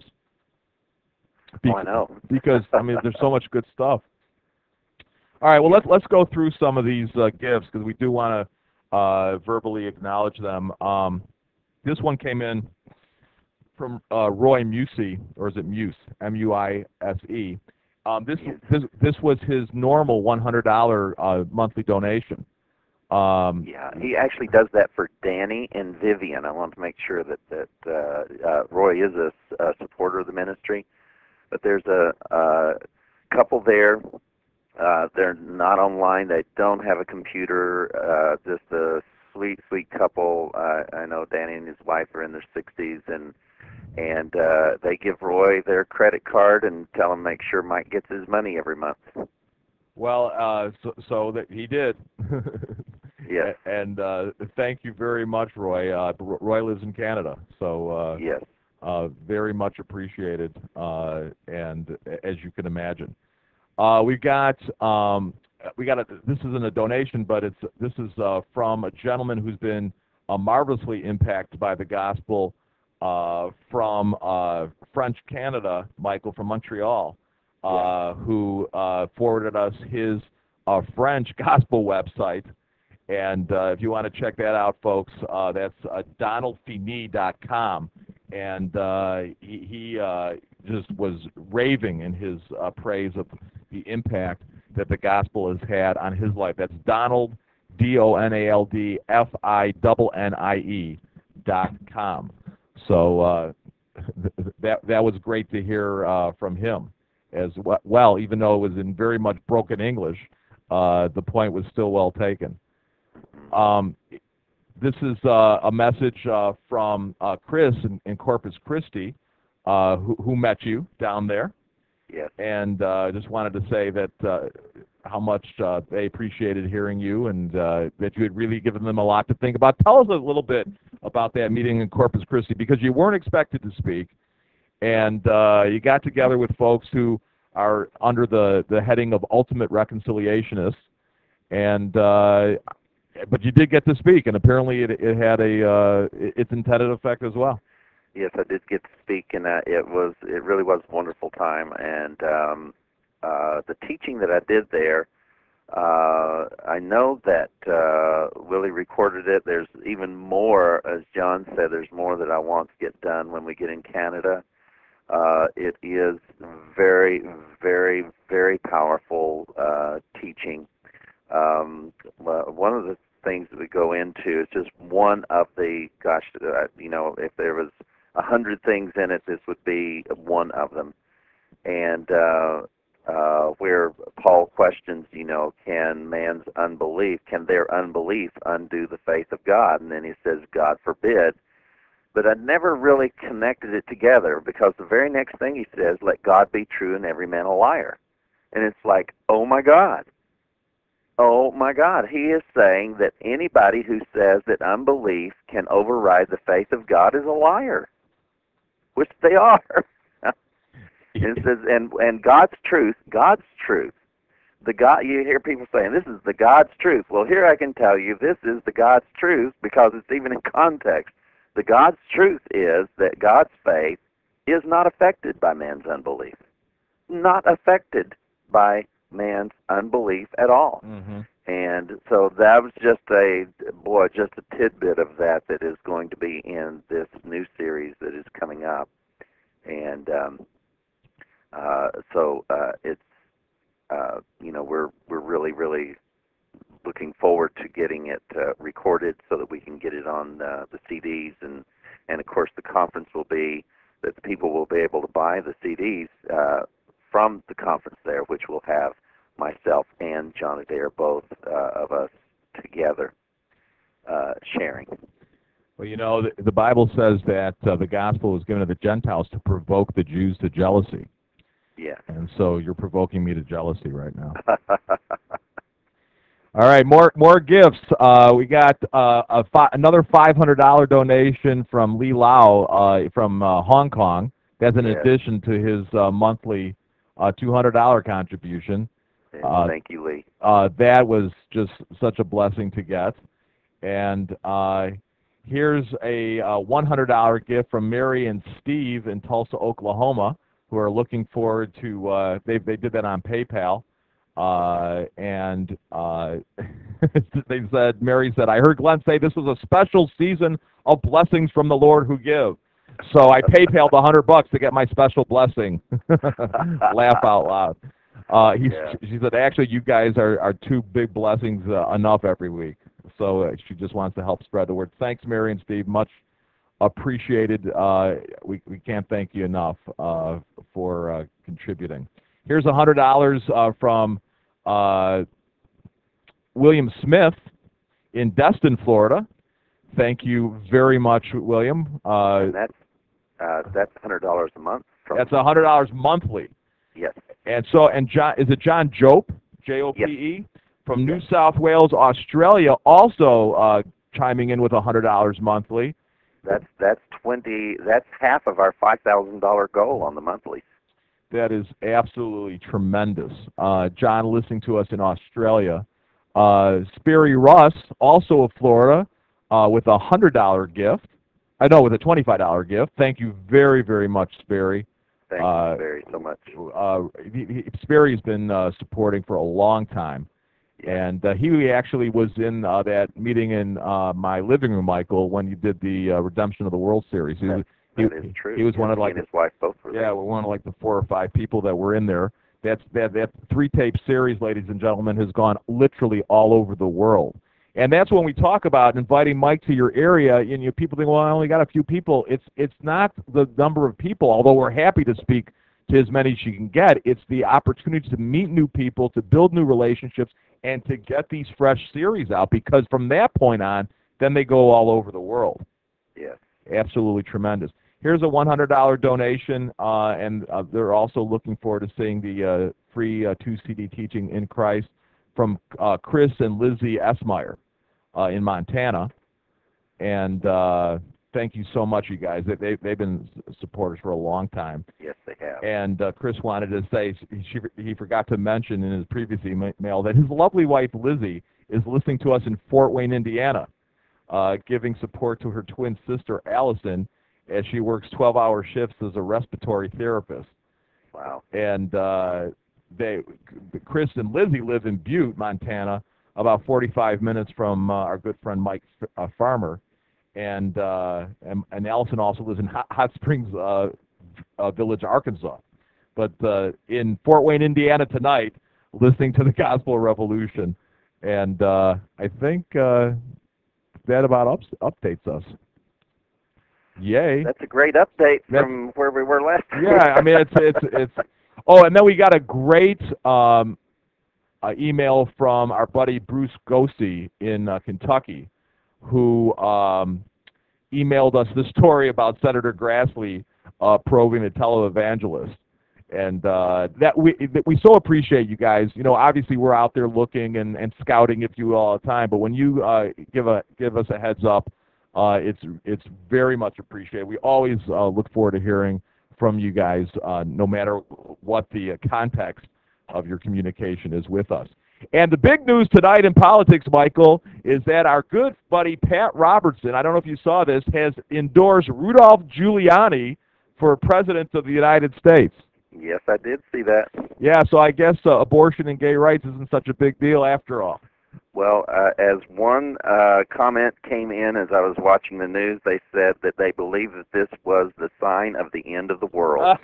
Be- oh, I know. Because I mean, there's so much good stuff. All right, well let's let's go through some of these uh, gifts because we do want to uh, verbally acknowledge them. Um, this one came in from uh, Roy Musey, or is it Muse? M U I S E. Um, this this this was his normal one hundred dollar uh, monthly donation. Um, yeah, he actually does that for Danny and Vivian. I want to make sure that that uh, uh, Roy is a, a supporter of the ministry. But there's a, a couple there. Uh, they're not online. They don't have a computer. Uh, just a sweet, sweet couple. Uh, I know Danny and his wife are in their sixties, and and uh, they give Roy their credit card and tell him make sure Mike gets his money every month. Well, uh, so, so that he did. Yes. And uh, thank you very much, Roy. Uh, Roy lives in Canada, so uh, yes. Uh, very much appreciated, uh, and as you can imagine. Uh, we've got um, we got a, this isn't a donation, but it's this is uh, from a gentleman who's been uh, marvelously impacted by the gospel uh, from uh, French Canada, Michael from Montreal, uh, Yeah. who uh, forwarded us his uh, French gospel website. And uh, if you want to check that out, folks, uh, that's uh, donald fini dot com. And uh, he, he uh, just was raving in his uh, praise of the impact that the gospel has had on his life. That's Donald, D O N A L D F I N N I E dot com. So uh, th that that was great to hear uh, from him as well, even though it was in very much broken English. Uh, the point was still well taken. Um, this is uh, a message uh, from uh, Chris in, in Corpus Christi, uh, who, who met you down there. Yes. And I uh, just wanted to say that uh, how much uh, they appreciated hearing you, and uh, that you had really given them a lot to think about. Tell us a little bit about that meeting in Corpus Christi, because you weren't expected to speak, and uh, you got together with folks who are under the, the heading of Ultimate Reconciliationists, and uh, but you did get to speak, and apparently it, it had a uh, its intended effect as well. Yes, I did get to speak, and uh, it was it really was a wonderful time. And um, uh, the teaching that I did there, uh, I know that uh, Willie recorded it. There's even more, as John said, there's more that I want to get done when we get in Canada. Uh, it is very, very, very powerful uh, teaching. Um, one of the things that we go into is just one of the, gosh, uh, you know, if there was a hundred things in it, this would be one of them. And uh, uh, where Paul questions, you know, can man's unbelief, can their unbelief undo the faith of God? And then he says, God forbid. But I never really connected it together, because the very next thing he says, let God be true and every man a liar. And it's like, oh my God. Oh my God, he is saying that anybody who says that unbelief can override the faith of God is a liar, which they are. It says, and and God's truth, God's truth, the God. You hear people saying this is the God's truth. Well, here I can tell you this is the God's truth, because it's even in context. The God's truth is that God's faith is not affected by man's unbelief, not affected by man's unbelief at all. Mm-hmm. And so that was just a, boy, just a tidbit of that that is going to be in this new series that is coming up. And um, uh, so uh, it's, uh, you know, we're we're really, really looking forward to getting it uh, recorded so that we can get it on uh, the C Ds. And, and, of course, the conference will be that the people will be able to buy the C Ds uh, from the conference there, which will have myself and John Adair, both uh, of us together, uh, sharing. Well, you know, the, the Bible says that uh, the gospel was given to the Gentiles to provoke the Jews to jealousy. Yeah. And so you're provoking me to jealousy right now. All right, more more gifts. Uh, we got uh, a fi another five hundred dollar donation from Lee Lau uh, from uh, Hong Kong. That's in Yeah. addition to his uh, monthly uh, two hundred dollar contribution. Uh, Thank you, Lee. Uh, that was just such a blessing to get. And uh, here's a uh, one hundred dollar gift from Mary and Steve in Tulsa, Oklahoma, who are looking forward to, uh, they, they did that on PayPal. Uh, and uh, they said, Mary said, I heard Glenn say this was a special season of blessings from the Lord who give. So I PayPal'd a hundred bucks to get my special blessing. Laugh out loud. Uh, he, Yeah. She said, actually, you guys are, are two big blessings uh, enough every week. So uh, she just wants to help spread the word. Thanks, Mary and Steve. Much appreciated. Uh, we, we can't thank you enough uh, for uh, contributing. Here's one hundred dollars uh, from uh, William Smith in Destin, Florida. Thank you very much, William. Uh, And that's, uh, that's one hundred dollars a month. From that's one hundred dollars monthly. Yes. And so, and John, is it John Jope, J O P E, Yes. from New Yes. South Wales, Australia, also uh, chiming in with one hundred dollars monthly. That's that's twenty. That's half of our five thousand dollar goal on the monthly. That is absolutely tremendous. Uh, John listening to us in Australia. Uh, Sperry Russ, also of Florida, uh, with a one hundred dollar gift. I know, with a twenty-five dollar gift. Thank you very, very much, Sperry. Thank Uh, you very so much. Uh, he, he, Sperry's been uh, supporting for a long time. Yeah. And uh, he actually was in uh, that meeting in uh, my living room, Michael, when you did the uh, Redemption of the World Series. He, That, was, he, that is true. he was Yes, one of he like and his wife both were yeah, there. one of like the four or five people that were in there. That's that that three tape series, ladies and gentlemen, has gone literally all over the world. And that's when we talk about inviting Mike to your area. And you know, people think, well, I only got a few people. It's it's not the number of people, although we're happy to speak to as many as you can get. It's the opportunity to meet new people, to build new relationships, and to get these fresh series out. Because from that point on, then they go all over the world. Yes. Absolutely tremendous. Here's a one hundred dollar donation, uh, and uh, they're also looking forward to seeing the uh, free uh, two C D teaching in Christ from uh, Chris and Lizzie Esmeyer uh, in Montana. And uh, thank you so much, you guys. They, they, they've been supporters for a long time. Yes, they have. And uh, Chris wanted to say, she, he forgot to mention in his previous email that his lovely wife, Lizzie, is listening to us in Fort Wayne, Indiana, uh, giving support to her twin sister, Allison, as she works twelve hour shifts as a respiratory therapist. Wow. And uh, they, Chris and Lizzie live in Butte, Montana, about forty-five minutes from uh, our good friend Mike uh, Farmer. And, uh, and and Allison also lives in Hot, Hot Springs uh, uh, Village, Arkansas. But uh, in Fort Wayne, Indiana tonight, listening to the Gospel Revolution. And uh, I think uh, that about ups, updates us. Yay. That's a great update That's, from where we were last time. Yeah, I mean, it's, it's, it's, oh, and then we got a great um, uh, email from our buddy Bruce Gosi in uh, Kentucky, who um, emailed us the story about Senator Grassley uh, probing the televangelist. And uh, that we that we so appreciate you guys. You know, obviously we're out there looking and, and scouting, if you will, all the time. But when you uh, give a give us a heads up, uh, it's it's very much appreciated. We always uh, look forward to hearing from you guys, uh, no matter what the uh, context of your communication is with us. And the big news tonight in politics, Michael, is that our good buddy Pat Robertson, I don't know if you saw this, has endorsed Rudolph Giuliani for President of the United States. Yes, I did see that. Yeah, so I guess uh, abortion and gay rights isn't such a big deal after all. Well, uh, as one uh, comment came in as I was watching the news, they said that they believe that this was the sign of the end of the world.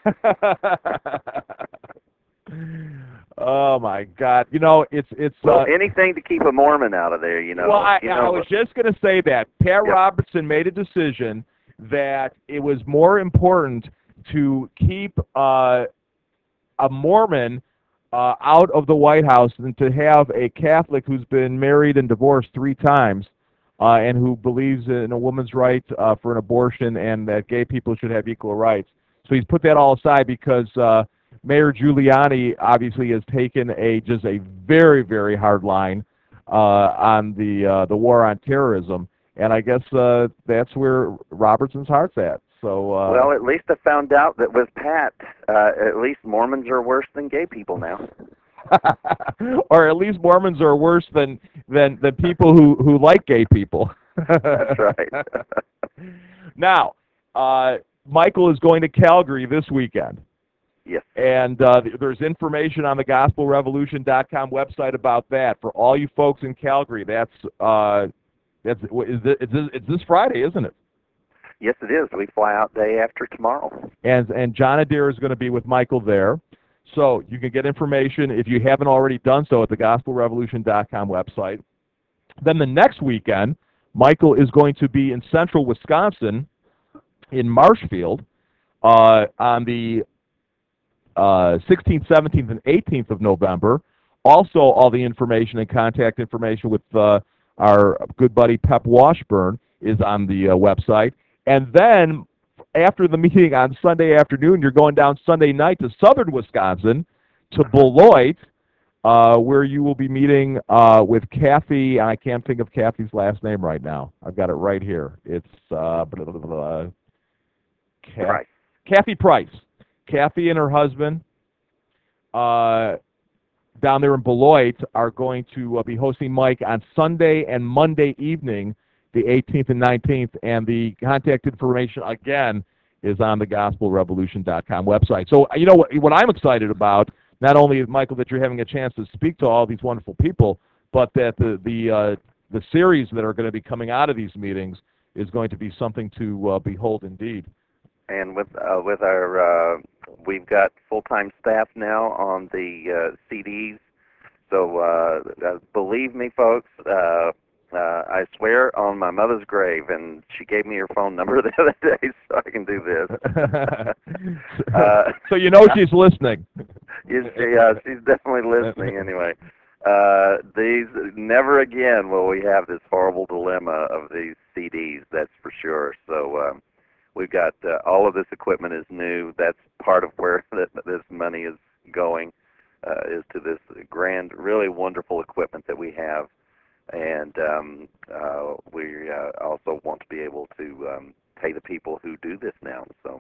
Oh my God! You know, it's it's well, uh, anything to keep a Mormon out of there. You know. Well, I, you know, I was just going to say that Pat Yep. Robertson made a decision that it was more important to keep uh, a Mormon uh, out of the White House than to have a Catholic who's been married and divorced three times uh, and who believes in a woman's right uh, for an abortion and that gay people should have equal rights. So he's put that all aside because uh, Mayor Giuliani obviously has taken a just a very, very hard line uh, on the uh, the war on terrorism, and I guess uh, that's where Robertson's heart's at. So uh, well, at least I found out that with Pat, uh, at least Mormons are worse than gay people now. or at least Mormons are worse than than than people who who like gay people. That's right. Now, uh, Michael is going to Calgary this weekend. Yes. And uh, there's information on the gospel revolution dot com website about that for all you folks in Calgary. That's uh, that's is this, it's this, it's this Friday, isn't it? Yes, it is. We fly out day after tomorrow. And and John Adair is going to be with Michael there. So you can get information if you haven't already done so at the gospel revolution dot com website. Then the next weekend, Michael is going to be in central Wisconsin, in Marshfield, uh, on the uh, sixteenth, seventeenth, and eighteenth of November. Also, all the information and contact information with uh, our good buddy Pep Washburn is on the uh, website. And then after the meeting on Sunday afternoon, you're going down Sunday night to southern Wisconsin, to Beloit, uh, where you will be meeting uh, with Kathy. I can't think of Kathy's last name right now. I've got it right here. It's uh, blah, blah, blah, blah, Kathy, Right. Kathy Price. Kathy and her husband uh, down there in Beloit are going to uh, be hosting Mike on Sunday and Monday evening, the eighteenth and nineteenth, and the contact information, again, is on the gospel revolution dot com website. So, you know, what, what I'm excited about, not only, Michael, that you're having a chance to speak to all these wonderful people, but that the, the, uh, the series that are going to be coming out of these meetings is going to be something to uh, behold indeed. And with uh, with our, uh, we've got full-time staff now on the uh, C Ds. So uh, uh, believe me, folks, uh, uh, I swear on my mother's grave, and she gave me her phone number the other day so I can do this. uh, so you know she's listening. Yes, she, uh, she's definitely listening anyway. Uh, these, never again will we have this horrible dilemma of these C Ds, that's for sure. So. Um, We've got uh, all of this equipment is new. That's part of where th this money is going, uh, is to this grand, really wonderful equipment that we have. And um, uh, we uh, also want to be able to um, pay the people who do this now. So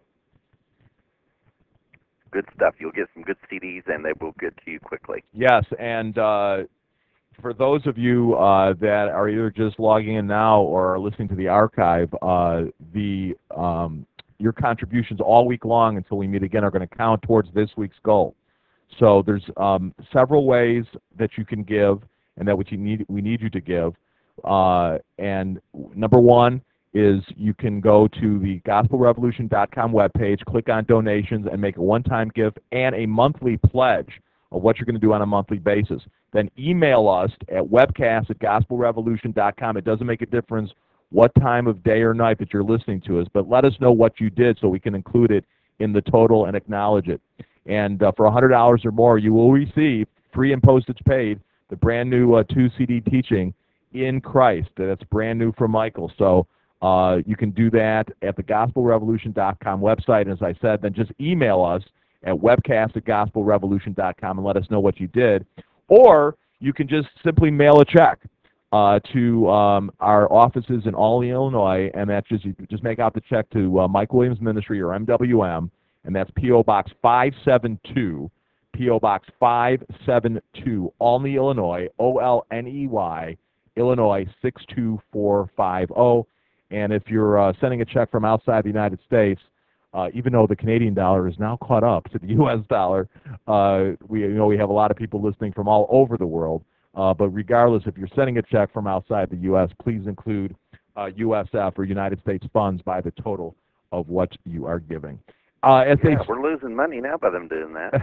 good stuff. You'll get some good C Ds, and they will get to you quickly. Yes, and uh, for those of you uh, that are either just logging in now or are listening to the archive, uh, the um, your contributions all week long until we meet again are going to count towards this week's goal. So there's um, several ways that you can give, and that what you need we need you to give. Uh, and number one is you can go to the gospel revolution dot com webpage, click on donations, and make a one-time gift and a monthly pledge of what you're going to do on a monthly basis. Then email us at webcast at gospel revolution dot com. It doesn't make a difference what time of day or night that you're listening to us, but let us know what you did so we can include it in the total and acknowledge it. And uh, for one hundred dollars or more, you will receive, free and postage paid, the brand new uh, two C D teaching, In Christ. That's brand new from Michael. So uh, you can do that at the gospel revolution dot com website. And as I said, then just email us at webcast at gospel revolution dot com and let us know what you did. Or you can just simply mail a check uh, to um, our offices in Albany, Illinois, and that's just, you just make out the check to uh, Mike Williams Ministry, or M W M, and that's P O Box five seven two, P O Box five seven two, Albany, Illinois, O L N E Y, Illinois six two four five zero. And if you're uh, sending a check from outside the United States, Uh, even though the Canadian dollar is now caught up to the U S dollar, uh, we you know we have a lot of people listening from all over the world. Uh, but regardless, if you're sending a check from outside the U S, please include uh, U S F or United States funds by the total of what you are giving. Uh, as Yeah, they, we're losing money now by them doing that.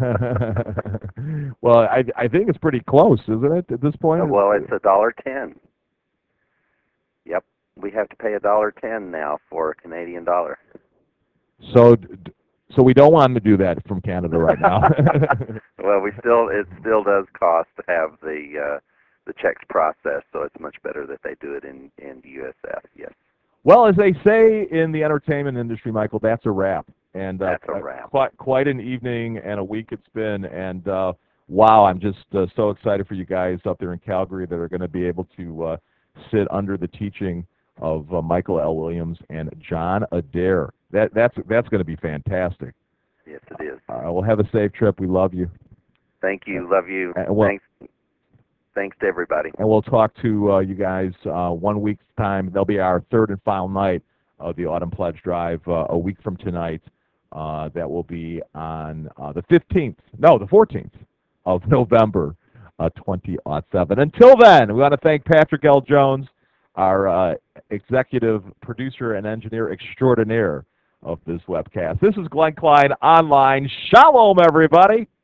well, I I think it's pretty close, isn't it, at this point? Uh, well, it's a dollar ten. Yep, we have to pay a dollar ten now for a Canadian dollar. So, so we don't want to do that from Canada right now. Well, we still it still does cost to have the uh, the checks processed, so it's much better that they do it in in U S F. Yes. Well, as they say in the entertainment industry, Michael, that's a wrap. And uh, That's a wrap. Quite quite an evening and a week it's been. And uh, wow, I'm just uh, so excited for you guys up there in Calgary that are going to be able to uh, sit under the teaching of uh, Michael L. Williams and John Adair. That that's that's going to be fantastic. Yes, it is. Uh, we'll have a safe trip. We love you. Thank you. Love you. Uh, well, thanks. Thanks to everybody. And we'll talk to uh, you guys uh, one week's time. That'll be our third and final night of the Autumn Pledge Drive. Uh, a week from tonight. Uh, that will be on uh, the fifteenth. No, the fourteenth of November, uh, twenty oh seven. Until then, we want to thank Patrick L. Jones, our uh, executive producer and engineer extraordinaire of this webcast. This is Glenn Klein online. Shalom, everybody.